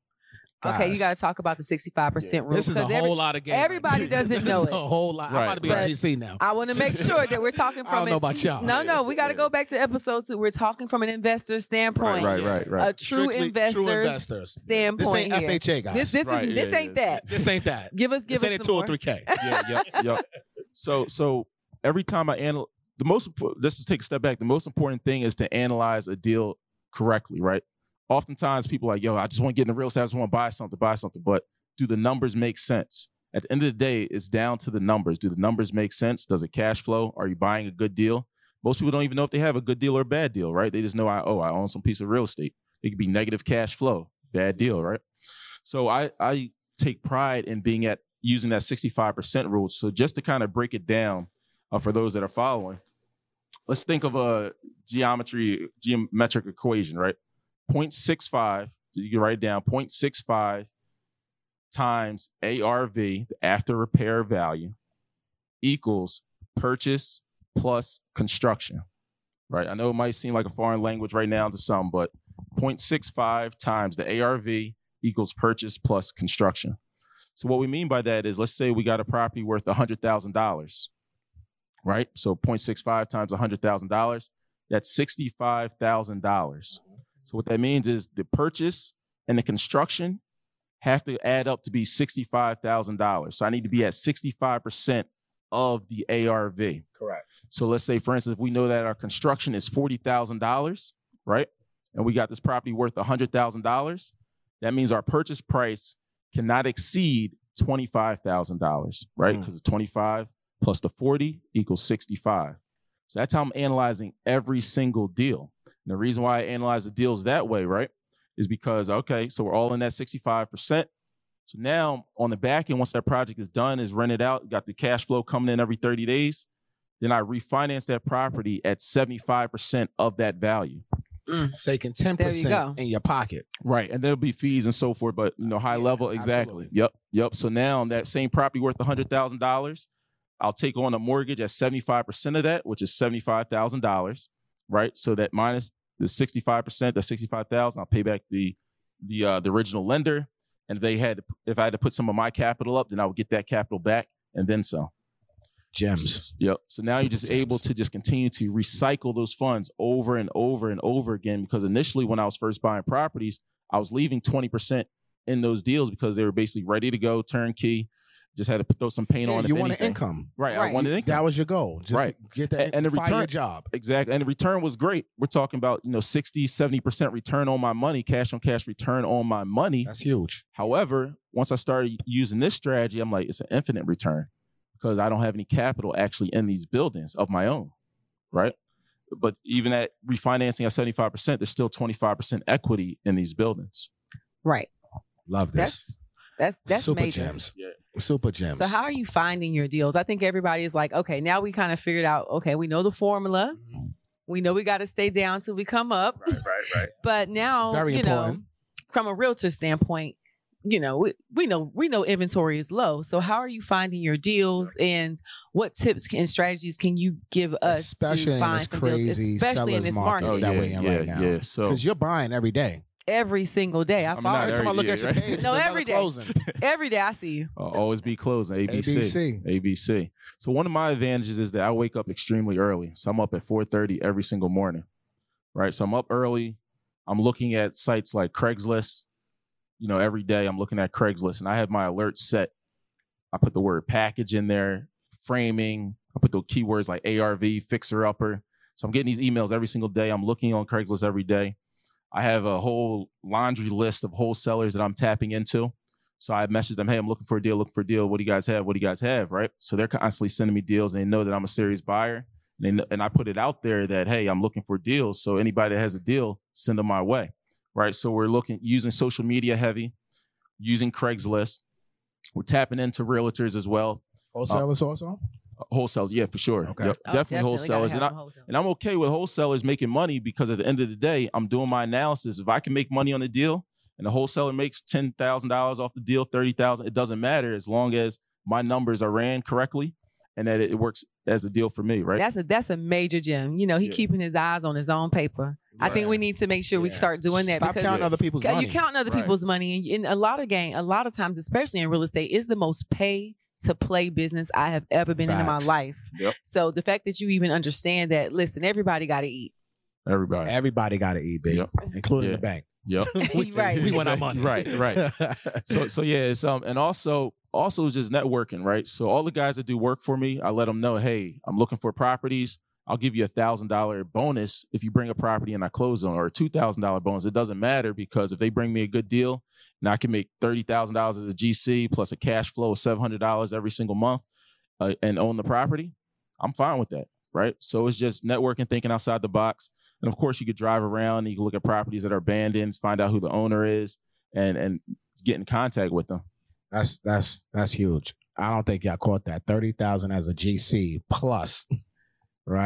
Okay, you got to talk about the 65% rule. This is a whole lot of game. Everybody doesn't know it. This is a whole lot. Right, I'm about to be a GC now. I want to make sure that we're talking from I don't know about y'all. No, we got to go back to episode 2. We're talking from an investor standpoint. Right. A true investor standpoint. This ain't FHA, guys. This ain't that. This ain't that. Give us this ain't a 2 or 3K. Yeah. So every time I analyze, let's just take a step back. The most important thing is to analyze a deal correctly, right? Oftentimes people are like, I just want to get into real estate. I just want to buy something. But do the numbers make sense? At the end of the day, it's down to the numbers. Do the numbers make sense? Does it cash flow? Are you buying a good deal? Most people don't even know if they have a good deal or a bad deal, right? They just know, I own some piece of real estate. It could be negative cash flow, bad deal, right? So I take pride in using that 65% rule. So just to kind of break it down for those that are following, let's think of a geometric equation, right? 0.65, you can write it down, 0.65 times ARV, the after repair value, equals purchase plus construction, right? I know it might seem like a foreign language right now to some, but 0.65 times the ARV equals purchase plus construction. So what we mean by that is, let's say we got a property worth $100,000, right? So 0.65 times $100,000, that's $65,000. So what that means is the purchase and the construction have to add up to be $65,000. So I need to be at 65% of the ARV. Correct. So let's say, for instance, if we know that our construction is $40,000, right? And we got this property worth $100,000, that means our purchase price cannot exceed $25,000, right? Because 25 plus the 40 equals 65. So that's how I'm analyzing every single deal. And the reason why I analyze the deals that way, right, is because, okay, so we're all in that 65%. So now on the back end, once that project is done, is rented out, got the cash flow coming in every 30 days, then I refinance that property at 75% of that value. Taking 10% in your pocket. Right. And there'll be fees and so forth, but high level, exactly. Absolutely. Yep. So now on that same property worth $100,000, I'll take on a mortgage at 75% of that, which is $75,000. Right. So that minus the 65%, the 65,000, I'll pay back the original lender. And if I had to put some of my capital up, then I would get that capital back and then some. Gems. Yep. So now you're just able to just continue to recycle those funds over and over and over again. Because initially when I was first buying properties, I was leaving 20% in those deals because they were basically ready to go, turnkey. Just had to throw some paint on. You wanted income. Right. I wanted income. That was your goal. Just to get that and the return job. Exactly. And the return was great. We're talking about, 60, 70% return on my money, cash on cash return on my money. That's huge. However, once I started using this strategy, I'm like, it's an infinite return because I don't have any capital actually in these buildings of my own. Right. But even at refinancing at 75%, there's still 25% equity in these buildings. Right. Love this. That's super major. Gems. Yeah. Super gems. So how are you finding your deals? I think everybody is like, okay, now we kind of figured out, okay, we know the formula. Mm-hmm. We know we got to stay down till we come up. Right. But now, very important. From a realtor standpoint, we know inventory is low. So how are you finding your deals, and what tips and strategies can you give us especially to find in this some crazy deals, especially in this market that we're in right now? Yeah. So because you're buying every day. Every single day. Every time I look at your page, no, every day. Closing. Every day I see you. Always be closing. ABC. So one of my advantages is that I wake up extremely early. So I'm up at 4:30 every single morning. Right. So I'm up early. I'm looking at sites like Craigslist. Every day I'm looking at Craigslist and I have my alerts set. I put the word package in there, framing. I put the keywords like ARV, fixer upper. So I'm getting these emails every single day. I'm looking on Craigslist every day. I have a whole laundry list of wholesalers that I'm tapping into. So I message them, hey, I'm looking for a deal. What do you guys have? Right. So they're constantly sending me deals and they know that I'm a serious buyer. And I put it out there that, hey, I'm looking for deals. So anybody that has a deal, send them my way. Right. So we're using social media heavy, using Craigslist. We're tapping into realtors as well. Wholesalers also? Wholesalers, yeah, for sure. Okay. Yep, definitely wholesalers. And I'm okay with wholesalers making money because at the end of the day, I'm doing my analysis. If I can make money on a deal and the wholesaler makes $10,000 off the deal, $30,000, it doesn't matter as long as my numbers are ran correctly and that it works as a deal for me, right? That's a major gem. He keeping his eyes on his own paper. Right. I think we need to make sure we start doing that. Stop counting other people's money. You counting other people's money. And a lot of times, especially in real estate, is the most pay to play business I have ever been in my life. Yep. So the fact that you even understand that, listen, everybody got to eat. Everybody got to eat, baby, including the bank. Yep. Right. We want our money. Right. So yeah, it's and also just networking, right? So all the guys that do work for me, I let them know, hey, I'm looking for properties. I'll give you $1,000 bonus if you bring a property and I close on, or a $2,000 bonus. It doesn't matter because if they bring me a good deal and I can make $30,000 as a GC plus a cash flow of $700 every single month and own the property, I'm fine with that, right? So it's just networking, thinking outside the box. And of course, you could drive around and you can look at properties that are abandoned, find out who the owner is, and get in contact with them. That's huge. I don't think y'all caught that. $30,000 as a GC plus. Right?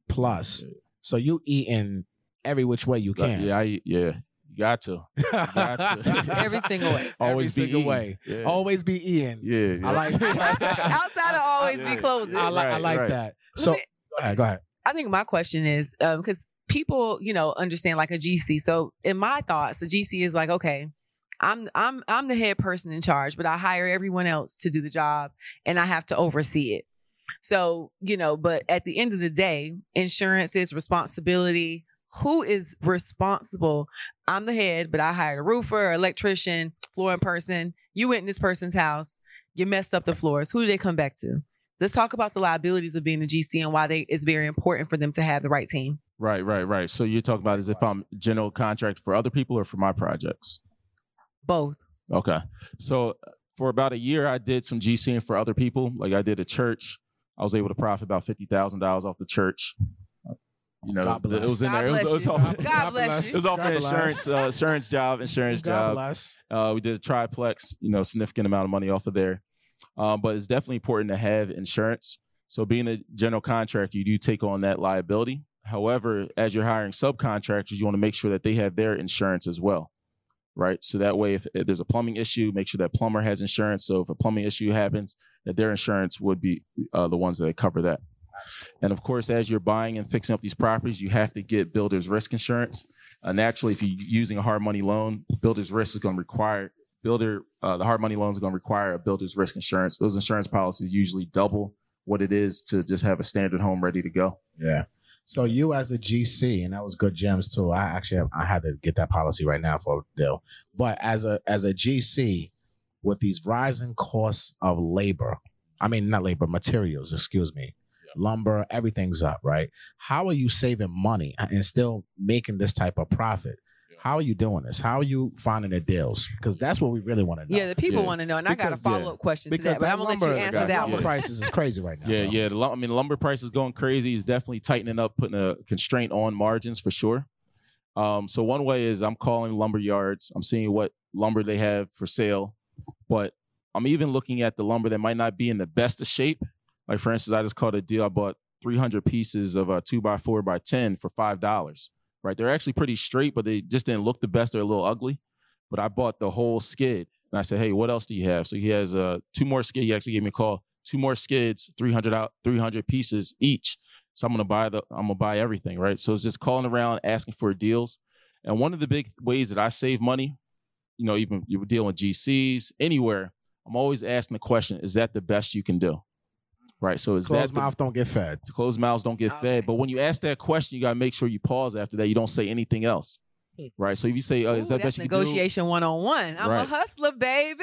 plus. So you eating every which way you can. Yeah, you got to. Every single way. Always Every be single eating. way. Yeah. Always be eating. Yeah. I like Outside of always be closing. I like Right. that. So go ahead. I think my question is because people, understand like a GC. So in my thoughts, a GC is like, okay, I'm the head person in charge, but I hire everyone else to do the job and I have to oversee it. So, but at the end of the day, insurance is responsibility. Who is responsible? I'm the head, but I hired a roofer, electrician, flooring person. You went in this person's house. You messed up the floors. Who do they come back to? Let's talk about the liabilities of being a GC and why it's very important for them to have the right team. Right. So you're talking about as if I'm general contractor for other people or for my projects? Both. Okay. So for about a year, I did some GCing for other people. Like I did a church. I was able to profit about $50,000 off the church. God bless. It was in God there. It bless was you. off. God bless you. It was off God an bless. insurance job. God bless. We did a triplex, significant amount of money off of there. But it's definitely important to have insurance. So being a general contractor, you do take on that liability. However, as you're hiring subcontractors, you want to make sure that they have their insurance as well, right? So that way, if there's a plumbing issue, make sure that plumber has insurance. So if a plumbing issue happens, that their insurance would be the ones that cover that. And of course, as you're buying and fixing up these properties, you have to get builder's risk insurance. Naturally, if you're using a hard money loan, builder's risk is going to require the hard money loans are going to require a builder's risk insurance. Those insurance policies usually double what it is to just have a standard home ready to go. Yeah. So you as a GC, and that was good gems too. I had to get that policy right now for a deal. But as a GC, with these rising costs of materials, excuse me, lumber, everything's up, right? How are you saving money and still making this type of profit? How are you doing this? How are you finding the deals? Because that's what we really want to know. Yeah, the people want to know. And I got a follow-up question to that, but I'm going to let you answer that lumber one. prices is crazy right now. Yeah. The lumber price is going crazy. It's definitely tightening up, putting a constraint on margins for sure. So one way is I'm calling lumber yards. I'm seeing what lumber they have for sale. But I'm even looking at the lumber that might not be in the best of shape. Like, for instance, I just caught a deal. I bought 300 pieces of 2x4x10 for $5. Right, they're actually pretty straight, but they just didn't look the best. They're a little ugly. But I bought the whole skid, and I said, "Hey, what else do you have?" So he has 2 more skids. He actually gave me a call. 2 more skids, 300 pieces each. So I'm gonna buy everything, right? So it's just calling around, asking for deals. And one of the big ways that I save money, even you're dealing with GCs anywhere, I'm always asking the question: is that the best you can do? Right. So is closed that mouth don't get fed. Closed mouths don't get fed. But when you ask that question, you got to make sure you pause after that. You don't say anything else. Right. So if you say, is that best you can do? Negotiation 101. I'm a hustler, baby.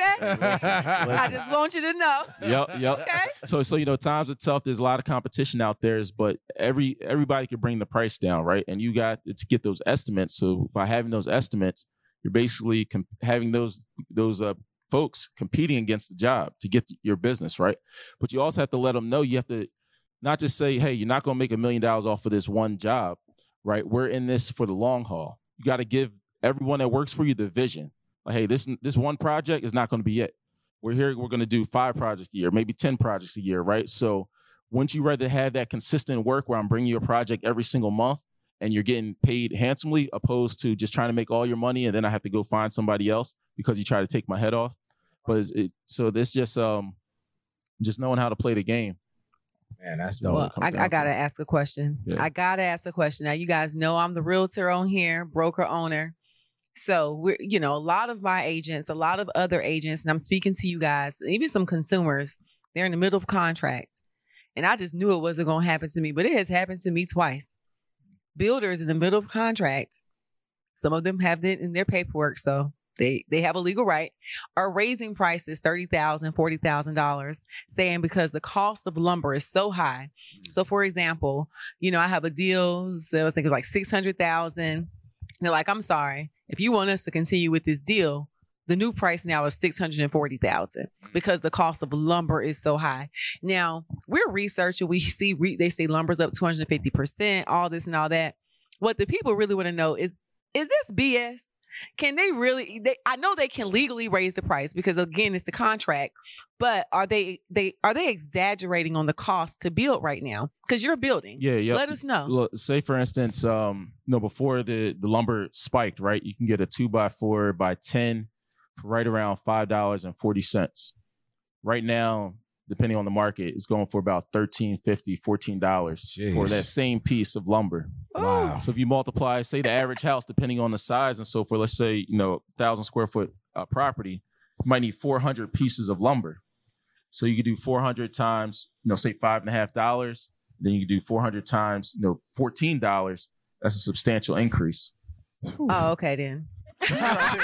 I just want you to know. Yep. Okay. So times are tough. There's a lot of competition out there, but everybody can bring the price down, right? And you got to get those estimates. So by having those estimates, you're basically having those folks competing against the job to get your business, right? But you also have to let them know, you have to not just say, hey, you're not going to make $1 million off of this one job, right? We're in this for the long haul. You got to give everyone that works for you the vision. Like, hey, this one project is not going to be it. We're here, we're going to do 5 projects a year, maybe 10 projects a year, right? So wouldn't you rather have that consistent work where I'm bringing you a project every single month and you're getting paid handsomely, opposed to just trying to make all your money and then I have to go find somebody else because you try to take my head off? But so this just knowing how to play the game. Man, that's dope. Well, I got to ask a question. Yeah. I got to ask a question. Now, you guys know I'm the realtor on here, broker owner. So we're, a lot of my agents, a lot of other agents, and I'm speaking to you guys, even some consumers, they're in the middle of contract. And I just knew it wasn't going to happen to me, but it has happened to me twice. Builders in the middle of contract, some of them have it in their paperwork, so they have a legal right, are raising prices $30,000, $40,000, saying because the cost of lumber is so high. So for example, I have a deal, so I think it's like $600,000. They're like, I'm sorry, if you want us to continue with this deal, the new price now is $640,000 because the cost of lumber is so high. Now, we're researching. We see they say lumber's up 250%, all this and all that. What the people really want to know is this BS? can they really? I know they can legally raise the price because again, it's the contract. But are they exaggerating on the cost to build right now? Because you're building. Yeah. Let us know. Look, say for instance, before the lumber spiked, right? You can get a 2x4 by 10 for right around $5.40. Right now, depending on the market, it's going for about $13.50, $14 for that same piece of lumber. Wow. So if you multiply, say the average house, depending on the size and so forth, let's say 1,000 square foot property, you might need 400 pieces of lumber. So you could do 400 times, say $5.50. Then you could do 400 times, $14. That's a substantial increase. Oh, okay then. Listen,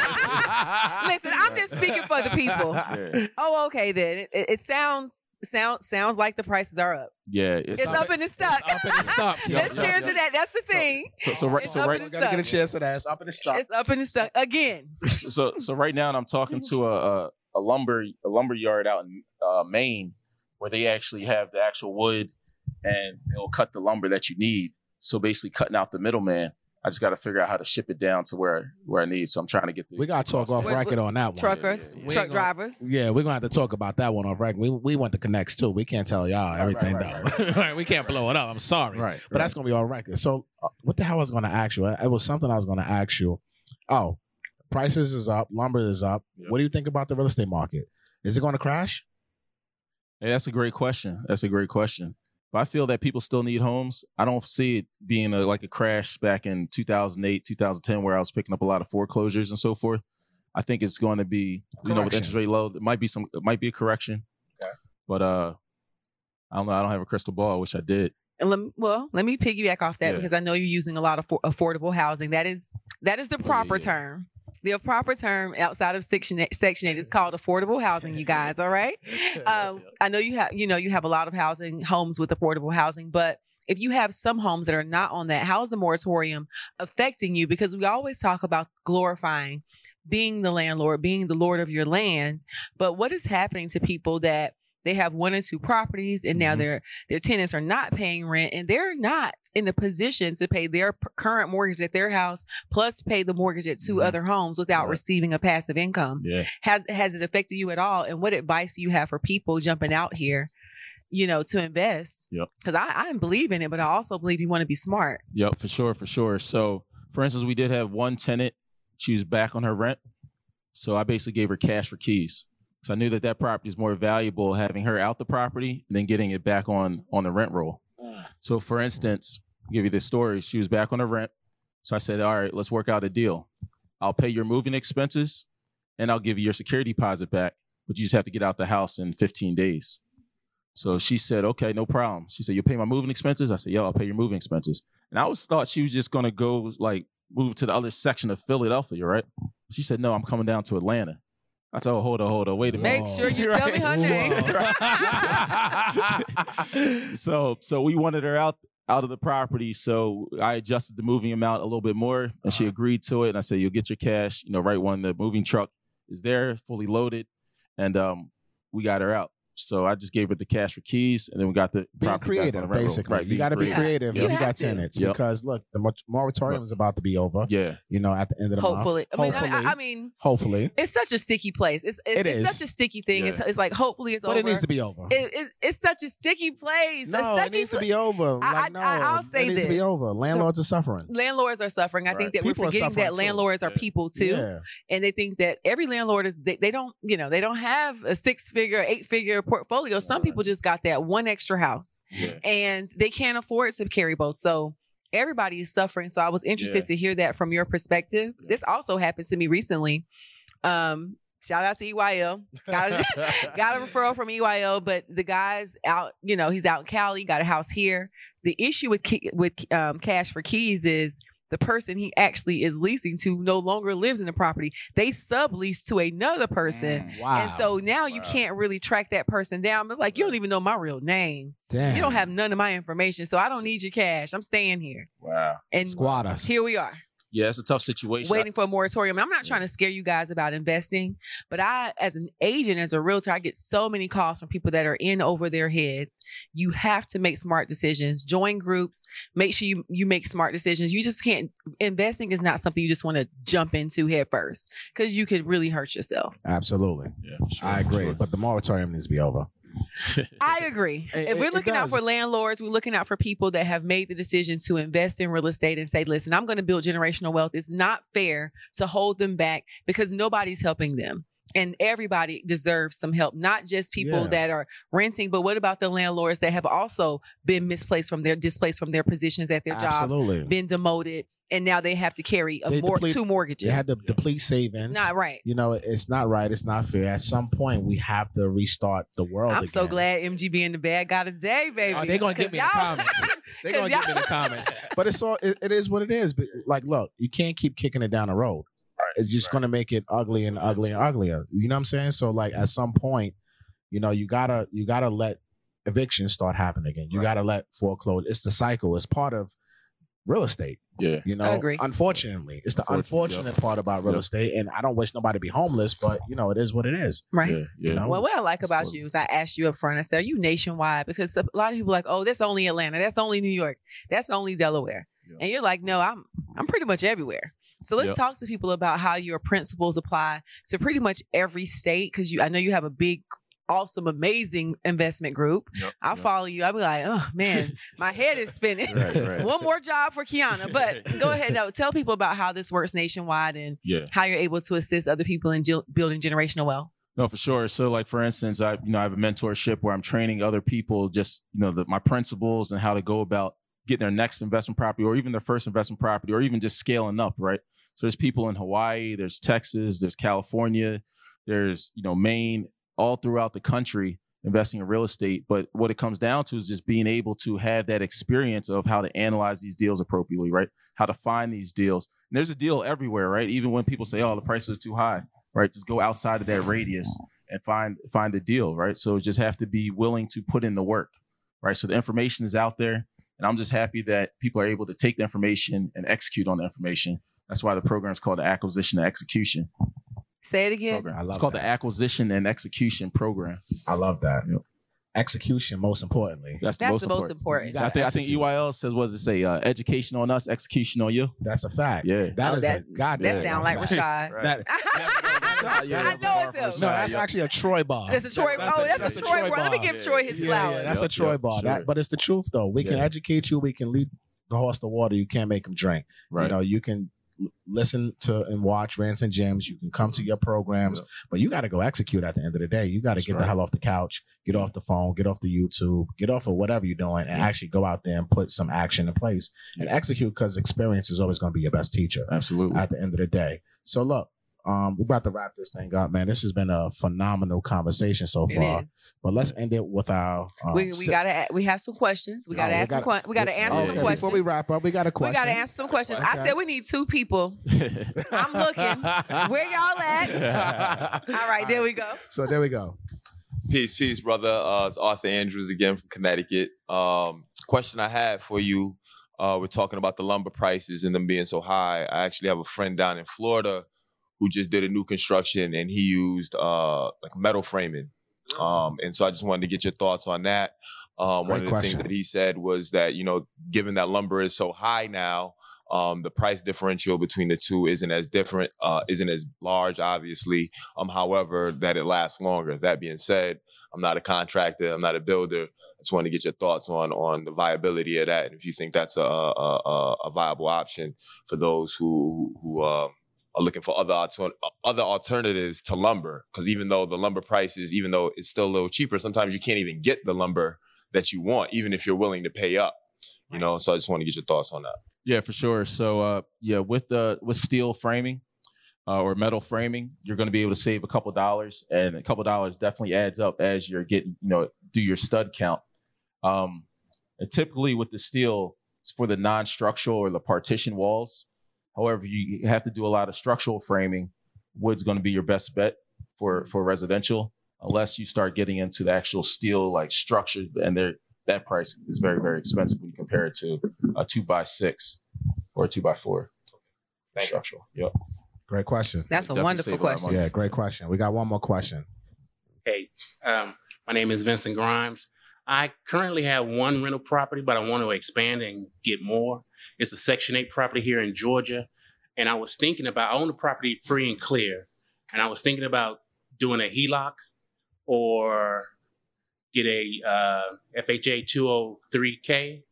I'm just speaking for the people. Yeah. Oh, okay then. It sounds like the prices are up. Yeah, it's up and it's stuck. It's up and it's stuck. Let's cheers to that. That's the thing. So right, gotta get a chance to that. It's up and it's stuck. It's up and it's stuck again. So right now, I'm talking to a lumber yard out in Maine, where they actually have the actual wood, and they'll cut the lumber that you need. So basically, cutting out the middleman. I just got to figure out how to ship it down to where I need. So I'm trying to get the. We got to talk off record on that one. Truckers, truck drivers. Yeah, we're gonna have to talk about that one off record. We want the connects too. We can't tell y'all everything though. Right. We can't blow it up. I'm sorry. Right. But that's gonna be all record. So what the hell I was gonna ask you? It was something I was gonna ask you. Oh, prices is up. Lumber is up. Yep. What do you think about the real estate market? Is it going to crash? Hey, that's a great question. But I feel that people still need homes. I don't see it being like a crash back in 2008, 2010, where I was picking up a lot of foreclosures and so forth. I think it's going to be, with interest rate low, it might be a correction. Okay. But I don't know. I don't have a crystal ball. I wish I did. And let me piggyback off that because I know you're using a lot of affordable housing. That is the proper term. The proper term outside of Section 8 is called affordable housing, you guys, all right? I know you have a lot of homes with affordable housing, but if you have some homes that are not on that, how's the moratorium affecting you? Because we always talk about glorifying being the landlord, being the lord of your land, but what is happening to people that they have 1 or 2 properties and now their tenants are not paying rent and they're not in the position to pay their current mortgage at their house plus pay the mortgage at 2 other homes without receiving a passive income. Yeah. Has it affected you at all? And what advice do you have for people jumping out here, to invest? Yep. Because I believe in it, but I also believe you want to be smart. Yep, for sure. So, for instance, we did have one tenant. She was back on her rent. So I basically gave her cash for keys. So I knew that property is more valuable having her out the property than getting it back on the rent roll. So for instance, I'll give you this story. She was back on the rent. So I said, all right, let's work out a deal. I'll pay your moving expenses and I'll give you your security deposit back, but you just have to get out the house in 15 days. So she said, okay, no problem. She said, you'll pay my moving expenses? I said, yeah, I'll pay your moving expenses. And I thought she was just going to go move to the other section of Philadelphia, right? She said, no, I'm coming down to Atlanta. I told her, hold on, wait a minute. Make sure you tell me her name. So we wanted her out of the property. So I adjusted the moving amount a little bit more and she agreed to it. And I said, you'll get your cash, right when the moving truck is there, fully loaded. And we got her out. So I just gave her the cash for keys, and then we got the property creative, back on the basically. Right, you got to be creative when you got to. tenants because look, the moratorium is about to be over. Yeah, at the end of the hopefully. month. I mean, hopefully. It's such a sticky place. It's such a sticky thing. Yeah. It's like hopefully it's over. But it needs to be over. It's such a sticky place. No, it needs to be over. I'll say it needs to be over. Landlords are suffering. Landlords are suffering. I think that People we're forgetting that landlords are people too, and they think that every landlord is. They don't have a 6-figure, 8-figure portfolio. Some people just got that one extra house and they can't afford to carry both. So everybody is suffering. So I was interested to hear that from your perspective. This also happened to me recently. Shout out to EYL. Got a referral from EYL, but the guy's out, he's out in Cali, got a house here. The issue with cash for keys is the person he actually is leasing to no longer lives in the property. They sublease to another person. Wow. And so now you can't really track that person down. But you don't even know my real name. Damn. You don't have none of my information. So I don't need your cash. I'm staying here. Wow. And Squatters. here we are. Yeah, it's a tough situation. waiting for a moratorium. I'm not trying to scare you guys about investing, but I, as an agent, as a realtor, I get so many calls from people that are in over their heads. You have to make smart decisions. Join groups. Make sure you make smart decisions. You just can't. Investing is not something you just want to jump into head first, because you could really hurt yourself. Absolutely. Yeah, for sure, I agree. sure. But the moratorium needs to be over. I agree. If we're looking out for landlords, we're looking out for people that have made the decision to invest in real estate and say, listen, I'm going to build generational wealth. It's not fair to hold them back because nobody's helping them. And everybody deserves some help, not just people that are renting, but what about the landlords that have also been displaced from their positions at their jobs, been demoted, and now they have to carry two mortgages. They had to deplete savings. It's not right. You know, it's not right. It's not fair. At some point, we have to restart the world I'm again. so glad MGB and the bad guy today, baby. Oh, they're going to get me in the comments. They're going to get me in the comments. But it is what it is. But like, look, you can't keep kicking it down the road. It's just going to make it ugly and ugly and uglier. You know what I'm saying? So like at some point, you know, you gotta let evictions start happening again. You gotta let foreclosure. It's the cycle. It's part of real estate. Yeah. You know, I agree. Unfortunately, it's the unfortunate part about real estate. And I don't wish nobody to be homeless, but you know, it is what it is. Right. Yeah. You know? Well, what I like about you is I asked you up front, I said, are you nationwide? Because a lot of people are like, oh, that's only Atlanta. That's only New York. That's only Delaware. Yeah. And you're like, no, I'm pretty much everywhere. So let's talk to people about how your principles apply to pretty much every state. Because I know you have a big, awesome, amazing investment group. I'll follow you. I'll be like, oh man, my head is spinning. Right. One more job for Kiana. But go ahead, though. Tell people about how this works nationwide and how you're able to assist other people in building generational wealth. No, for sure. So like, for instance, I have a mentorship where I'm training other people just, my principles and how to go about getting their next investment property or even their first investment property or even just scaling up, right? So there's people in Hawaii, there's Texas, there's California, there's, Maine, all throughout the country investing in real estate. But what it comes down to is just being able to have that experience of how to analyze these deals appropriately, right? How to find these deals. And there's a deal everywhere, right? Even when people say, oh, the prices are too high, right? Just go outside of that radius and find a deal, right? So just have to be willing to put in the work, right? So the information is out there. And I'm just happy that people are able to take the information and execute on the information. That's why the program is called the Acquisition and Execution. Say it again. It's called the Acquisition and Execution Program. I love that. Yep. Execution, most importantly. That's the most important. I think EYL says, what does it say? Education on us, execution on you. That's a fact. Yeah. That sounds like Rashad. Right. I know it's him. No, that's actually a Troy bar. That's a Troy bar. That's a Troy bar. Let me give Troy his flowers. Yeah, that's a Troy bar. Sure. But it's the truth, though. We can educate you. We can lead the horse to water. You can't make him drink. Right. You can listen to and watch Rants and Gems. You can come to your programs, but you got to go execute at the end of the day. You got to get the hell off the couch, get off the phone, get off the YouTube, get off of whatever you're doing, and actually go out there and put some action in place and execute, because experience is always going to be your best teacher. Absolutely. At the end of the day. So look, we're about to wrap this thing up, man. This has been a phenomenal conversation so far. But let's end it with our. We have some questions. We got to answer some questions. Before we wrap up, we got a question. We got to answer some questions. Okay. I said we need 2 people. I'm looking. Where y'all at? All right, there we go. So there we go. Peace, brother. It's Arthur Andrews again from Connecticut. Question I had for you. We're talking about the lumber prices and them being so high. I actually have a friend down in Florida who just did a new construction, and he used like metal framing. And so I just wanted to get your thoughts on that. One of the things that he said was that, given that lumber is so high now, the price differential between the two isn't as large, obviously. However, that it lasts longer. That being said, I'm not a contractor. I'm not a builder. I just wanted to get your thoughts on the viability of that, and if you think that's a viable option for those who are looking for other alternatives to lumber. Because even though the lumber prices, even though it's still a little cheaper, sometimes you can't even get the lumber that you want, even if you're willing to pay up. So I just want to get your thoughts on that. Yeah, for sure. So with steel framing or metal framing, you're going to be able to save a couple dollars, and a couple dollars definitely adds up as you're getting, do your stud count. And typically with the steel, it's for the non-structural or the partition walls. However, you have to do a lot of structural framing. Wood's going to be your best bet for residential, unless you start getting into the actual steel like structure, and that price is very, very expensive when you compare it to a 2x6 or a 2x4. Structural. Yep. Great question. That's a Definitely wonderful save a lot of question. money. Yeah, great question. We got one more question. Hey, my name is Vincent Grimes. I currently have one rental property, but I want to expand and get more. It's a Section 8 property here in Georgia. And I was thinking about, I own the property free and clear. And I was thinking about doing a HELOC or get a FHA 203K.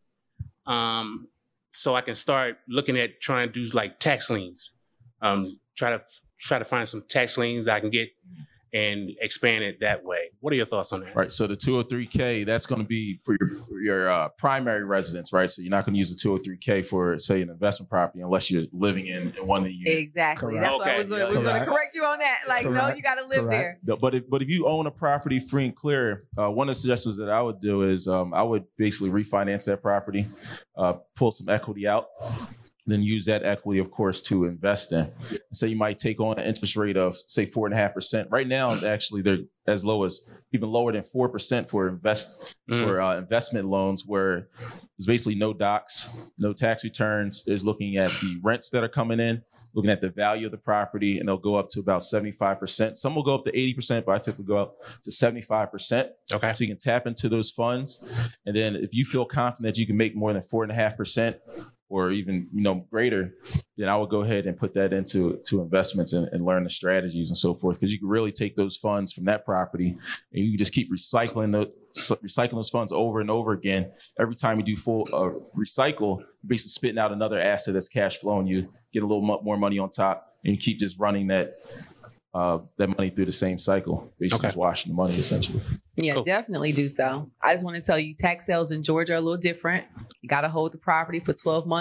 So I can start looking at trying to do like tax liens. Try to find some tax liens that I can get and expand it that way. What are your thoughts on that? Right. So the 203K, that's going to be for your primary residence, right? So you're not going to use the 203K for, say, an investment property unless you're living in one of the units. Exactly. Correct. That's what I was going to correct you on that. Like, no, Correct. you got to live Correct. there. But if you own a property free and clear, one of the suggestions that I would do is I would basically refinance that property, pull some equity out, then use that equity, of course, to invest in. So you might take on an interest rate of, say, 4.5%. Right now, actually, they're as low as even lower than 4% for investment loans, where there's basically no docs, no tax returns. There's looking at the rents that are coming in, looking at the value of the property, and they'll go up to about 75%. Some will go up to 80%, but I typically go up to 75%. Okay. So you can tap into those funds. And then if you feel confident that you can make more than 4.5%, or even greater, then I would go ahead and put that into investments and learn the strategies and so forth. Because you can really take those funds from that property and you can just keep recycling those funds over and over again. Every time you do full recycle, you're basically spitting out another asset that's cash flowing. You get a little more money on top, and you keep just running that money through the same cycle. Basically, just washing the money essentially. Yeah, Cool. definitely do so. I just want to tell you, tax sales in Georgia are a little different. You got to hold the property for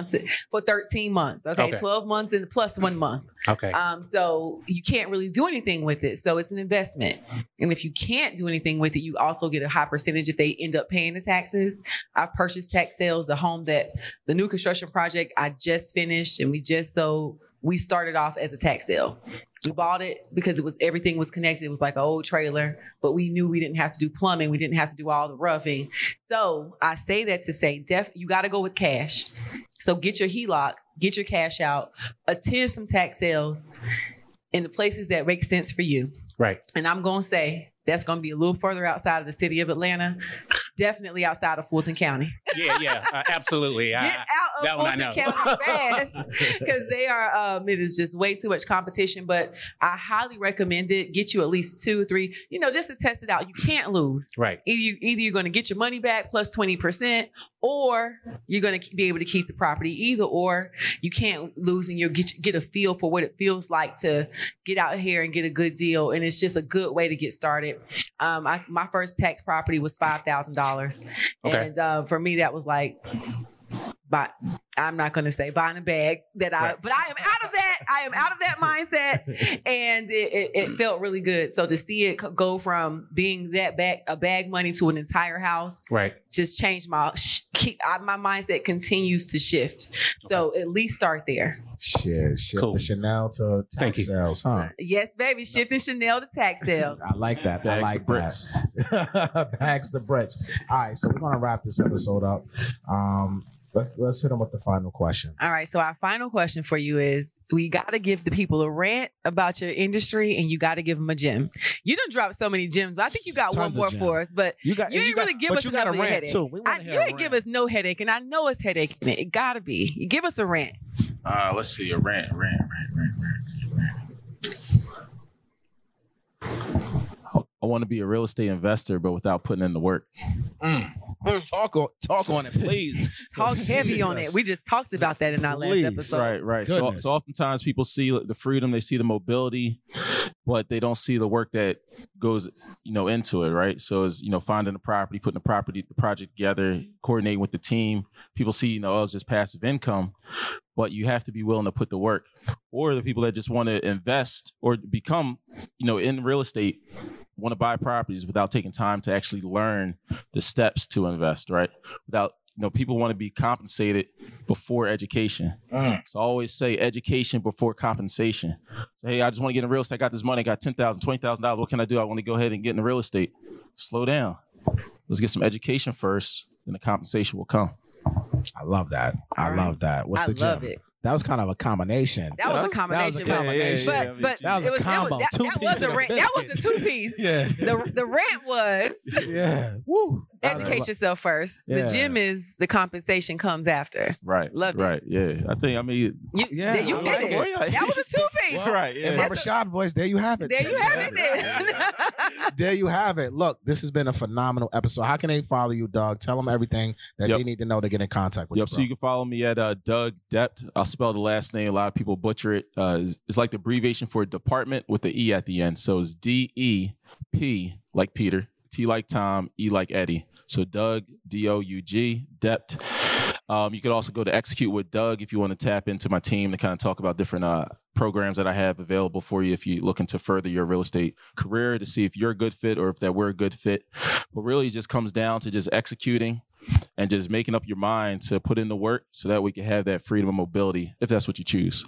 13 months. Okay, 12 months and plus 1 month. Okay. So you can't really do anything with it. So it's an investment. And if you can't do anything with it, you also get a high percentage if they end up paying the taxes. I've purchased tax sales, the new construction project I just finished and we just sold. We started off as a tax sale. We bought it because everything was connected. It was like an old trailer, but we knew we didn't have to do plumbing. We didn't have to do all the roughing. So I say that to say, you got to go with cash. So get your HELOC, get your cash out, attend some tax sales in the places that make sense for you. Right. And I'm going to say that's going to be a little further outside of the city of Atlanta. Definitely outside of Fulton County. Yeah, absolutely. Get out of Fulton County fast because they are. It is just way too much competition. But I highly recommend it. Get you at least 2 or 3. Just to test it out. You can't lose. Right. Either you're going to get your money back plus 20%, or you're going to be able to keep the property. Either or, you can't lose, and you'll get a feel for what it feels like to get out here and get a good deal. And it's just a good way to get started. My first tax property was $5,000. Okay. And for me, that was like, but I'm not going to say buying a bag but I am out of that. I am out of that mindset. And it felt really good. So to see it go from being a bag money to an entire house, right, just changed my mindset continues to shift. So at least start there. Shift Cool. the Chanel to Thank tax you. sales, huh? Yes, baby. Shifting Chanel to tax sales. I like that. I Bags like the bricks. that. Bags the bricks. All right, so we're gonna wrap this episode up. Let's hit them with the final question. All right. So our final question for you is: we got to give the people a rant about your industry, and you got to give them a gem. You done dropped so many gems, but I think you got one Tons of more gems. for us. But you got, didn't really give us got a another rant headache. too. We wanna hear You a didn't give rant. us no headache, and I know it's headache in it. It gotta be. You give us a rant. Let's see, a rant. I want to be a real estate investor, but without putting in the work. Talk on it, please. Talk heavy on it. We just talked about that in our Please. last episode. Right. So Goodness. oftentimes people see the freedom, they see the mobility, but they don't see the work that goes, into it, right? So it's, finding the property, putting the project together, coordinating with the team. People see, it's just passive income, but you have to be willing to put the work. Or the people that just want to invest or become, in real estate, want to buy properties without taking time to actually learn the steps to invest, right? Without, people want to be compensated before education. So I always say education before compensation. So, hey, I just want to get in real estate. I got this money. I got $10,000, $20,000. What can I do? I want to go ahead and get into real estate. Slow down. Let's get some education first, then the compensation will come. I love that. I All right. love that. What's I the gem? love it. That was kind of a combination. That was a combination. But that was it a combo. that was a rant. That was the two piece. Yeah. The rant was Woo. educate yourself first. Yeah. The gym is the compensation comes after. Right. Loved it. Right. Yeah. I mean, You did it. That was a two piece. right. Yeah. In my Rashad voice, there you have it. There you have it. Then. There you have it. Look, this has been a phenomenal episode. How can they follow you, Doug? Tell them everything that they need to know to get in contact with you. So you can follow me at Doug Dept. I'll spell the last name. A lot of people butcher it. It's like the abbreviation for department with the E at the end. So it's DEP like Peter, T like Tom, E like Eddie. So Doug, DOUG, Dept. You could also go to Execute with Doug if you want to tap into my team to kind of talk about different programs that I have available for you if you're looking to further your real estate career, to see if you're a good fit or if that we're a good fit. But really it just comes down to just executing and just making up your mind to put in the work so that we can have that freedom of mobility if that's what you choose.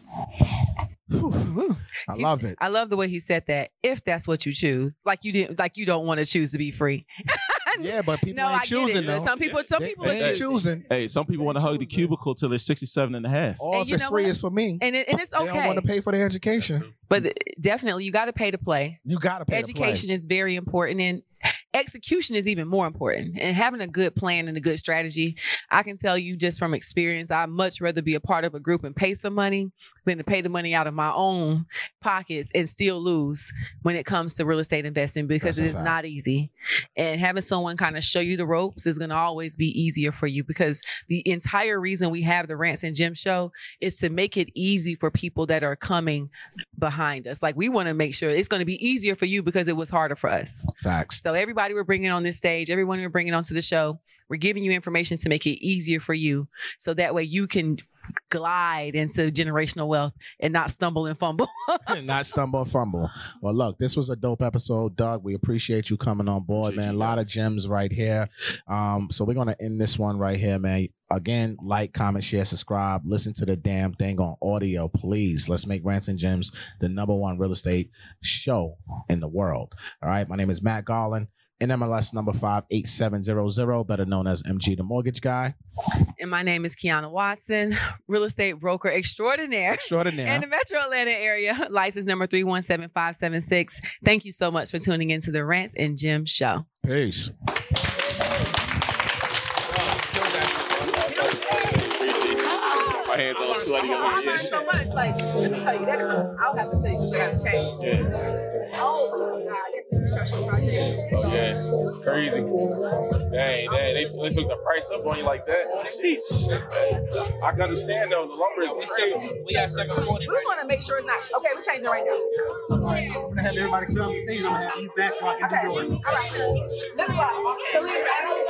I love it. I love the way he said that. If that's what you choose, like you don't want to choose to be free. Yeah, but people ain't I choosing get it. though. Some people ain't choosing. Hey, some people want to hug the cubicle till they're 67 and a half. Or if it's free, it's for me. And it's okay. They don't want to pay for their education. But definitely, you got to pay to play. You got to pay Education is very important, and execution is even more important. And having a good plan and a good strategy, I can tell you just from experience, I'd much rather be a part of a group and pay some money than to pay the money out of my own pockets and still lose when it comes to real estate investing, because it is not easy. And having someone kind of show you the ropes is going to always be easier for you, because the entire reason we have the Rants and Jim show is to make it easy for people that are coming behind us. Like, we want to make sure it's going to be easier for you because it was harder for us. Facts. So everybody we're bringing on this stage, everyone we're bringing onto the show, we're giving you information to make it easier for you, so that way you can glide into generational wealth and not stumble and fumble. Not stumble and fumble. Well, look, this was a dope episode, Doug. We appreciate you coming on board, man. A lot of gems right here. So we're going to end this one right here, man. Again, like, comment, share, subscribe. Listen to the damn thing on audio, please. Let's make Rants and Gems the #1 real estate show in the world. All right. My name is Matt Garland. NMLS number 58700, better known as MG the Mortgage Guy. And my name is Kiana Watson, real estate broker extraordinaire. In the Metro Atlanta area, license number 317576. Thank you so much for tuning into the Rants and Jim show. Peace. My hands all sweaty. So much. Like, let me tell you that. I'll have to say because I got to change. Yeah. Oh, God. Construction project. Oh, yeah. Crazy. Dang. They took the price up on you like that. Jeez. I can understand, though. The lumber is crazy. We have 740. We just want to make sure it's not. Okay, we're changing right now. I'm going to have everybody come on the stage. I'm going to have you back so I can do yours. All right. Lip gloss. So we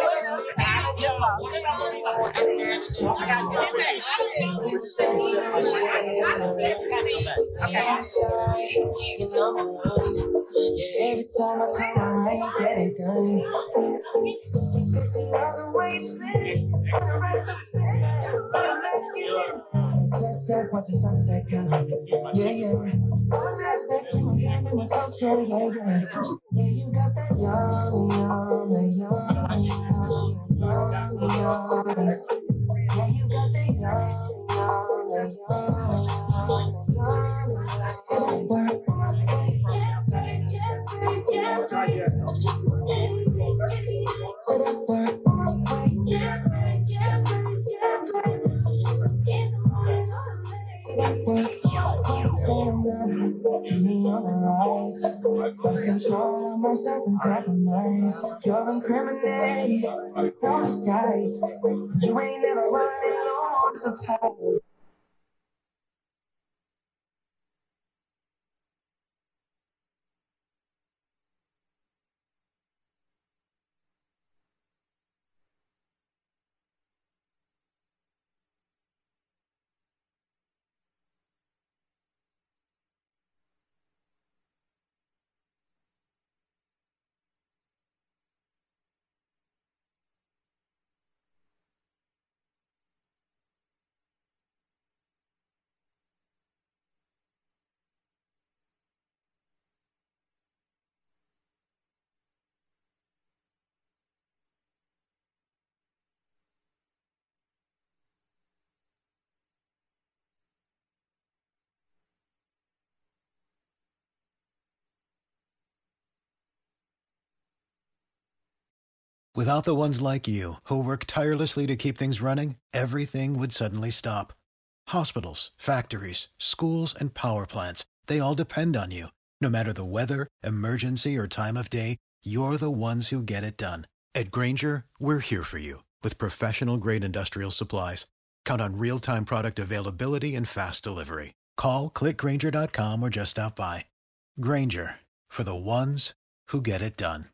every time I come around, get it done. 50-50 all the way split. On the racks up, spinning. Let's get it. Jet set, watch the sunset, kind of. Yeah. All nights back in my hand, and my toes curl, yeah. Yeah, you got that yum. Yeah, you got that me on the rise. Lost control of myself and compromised. You're incriminating, no disguise. You ain't never running low on supply. Without the ones like you, who work tirelessly to keep things running, everything would suddenly stop. Hospitals, factories, schools, and power plants, they all depend on you. No matter the weather, emergency, or time of day, you're the ones who get it done. At Grainger, we're here for you with professional-grade industrial supplies. Count on real-time product availability and fast delivery. Call, click Grainger.com, or just stop by. Grainger, for the ones who get it done.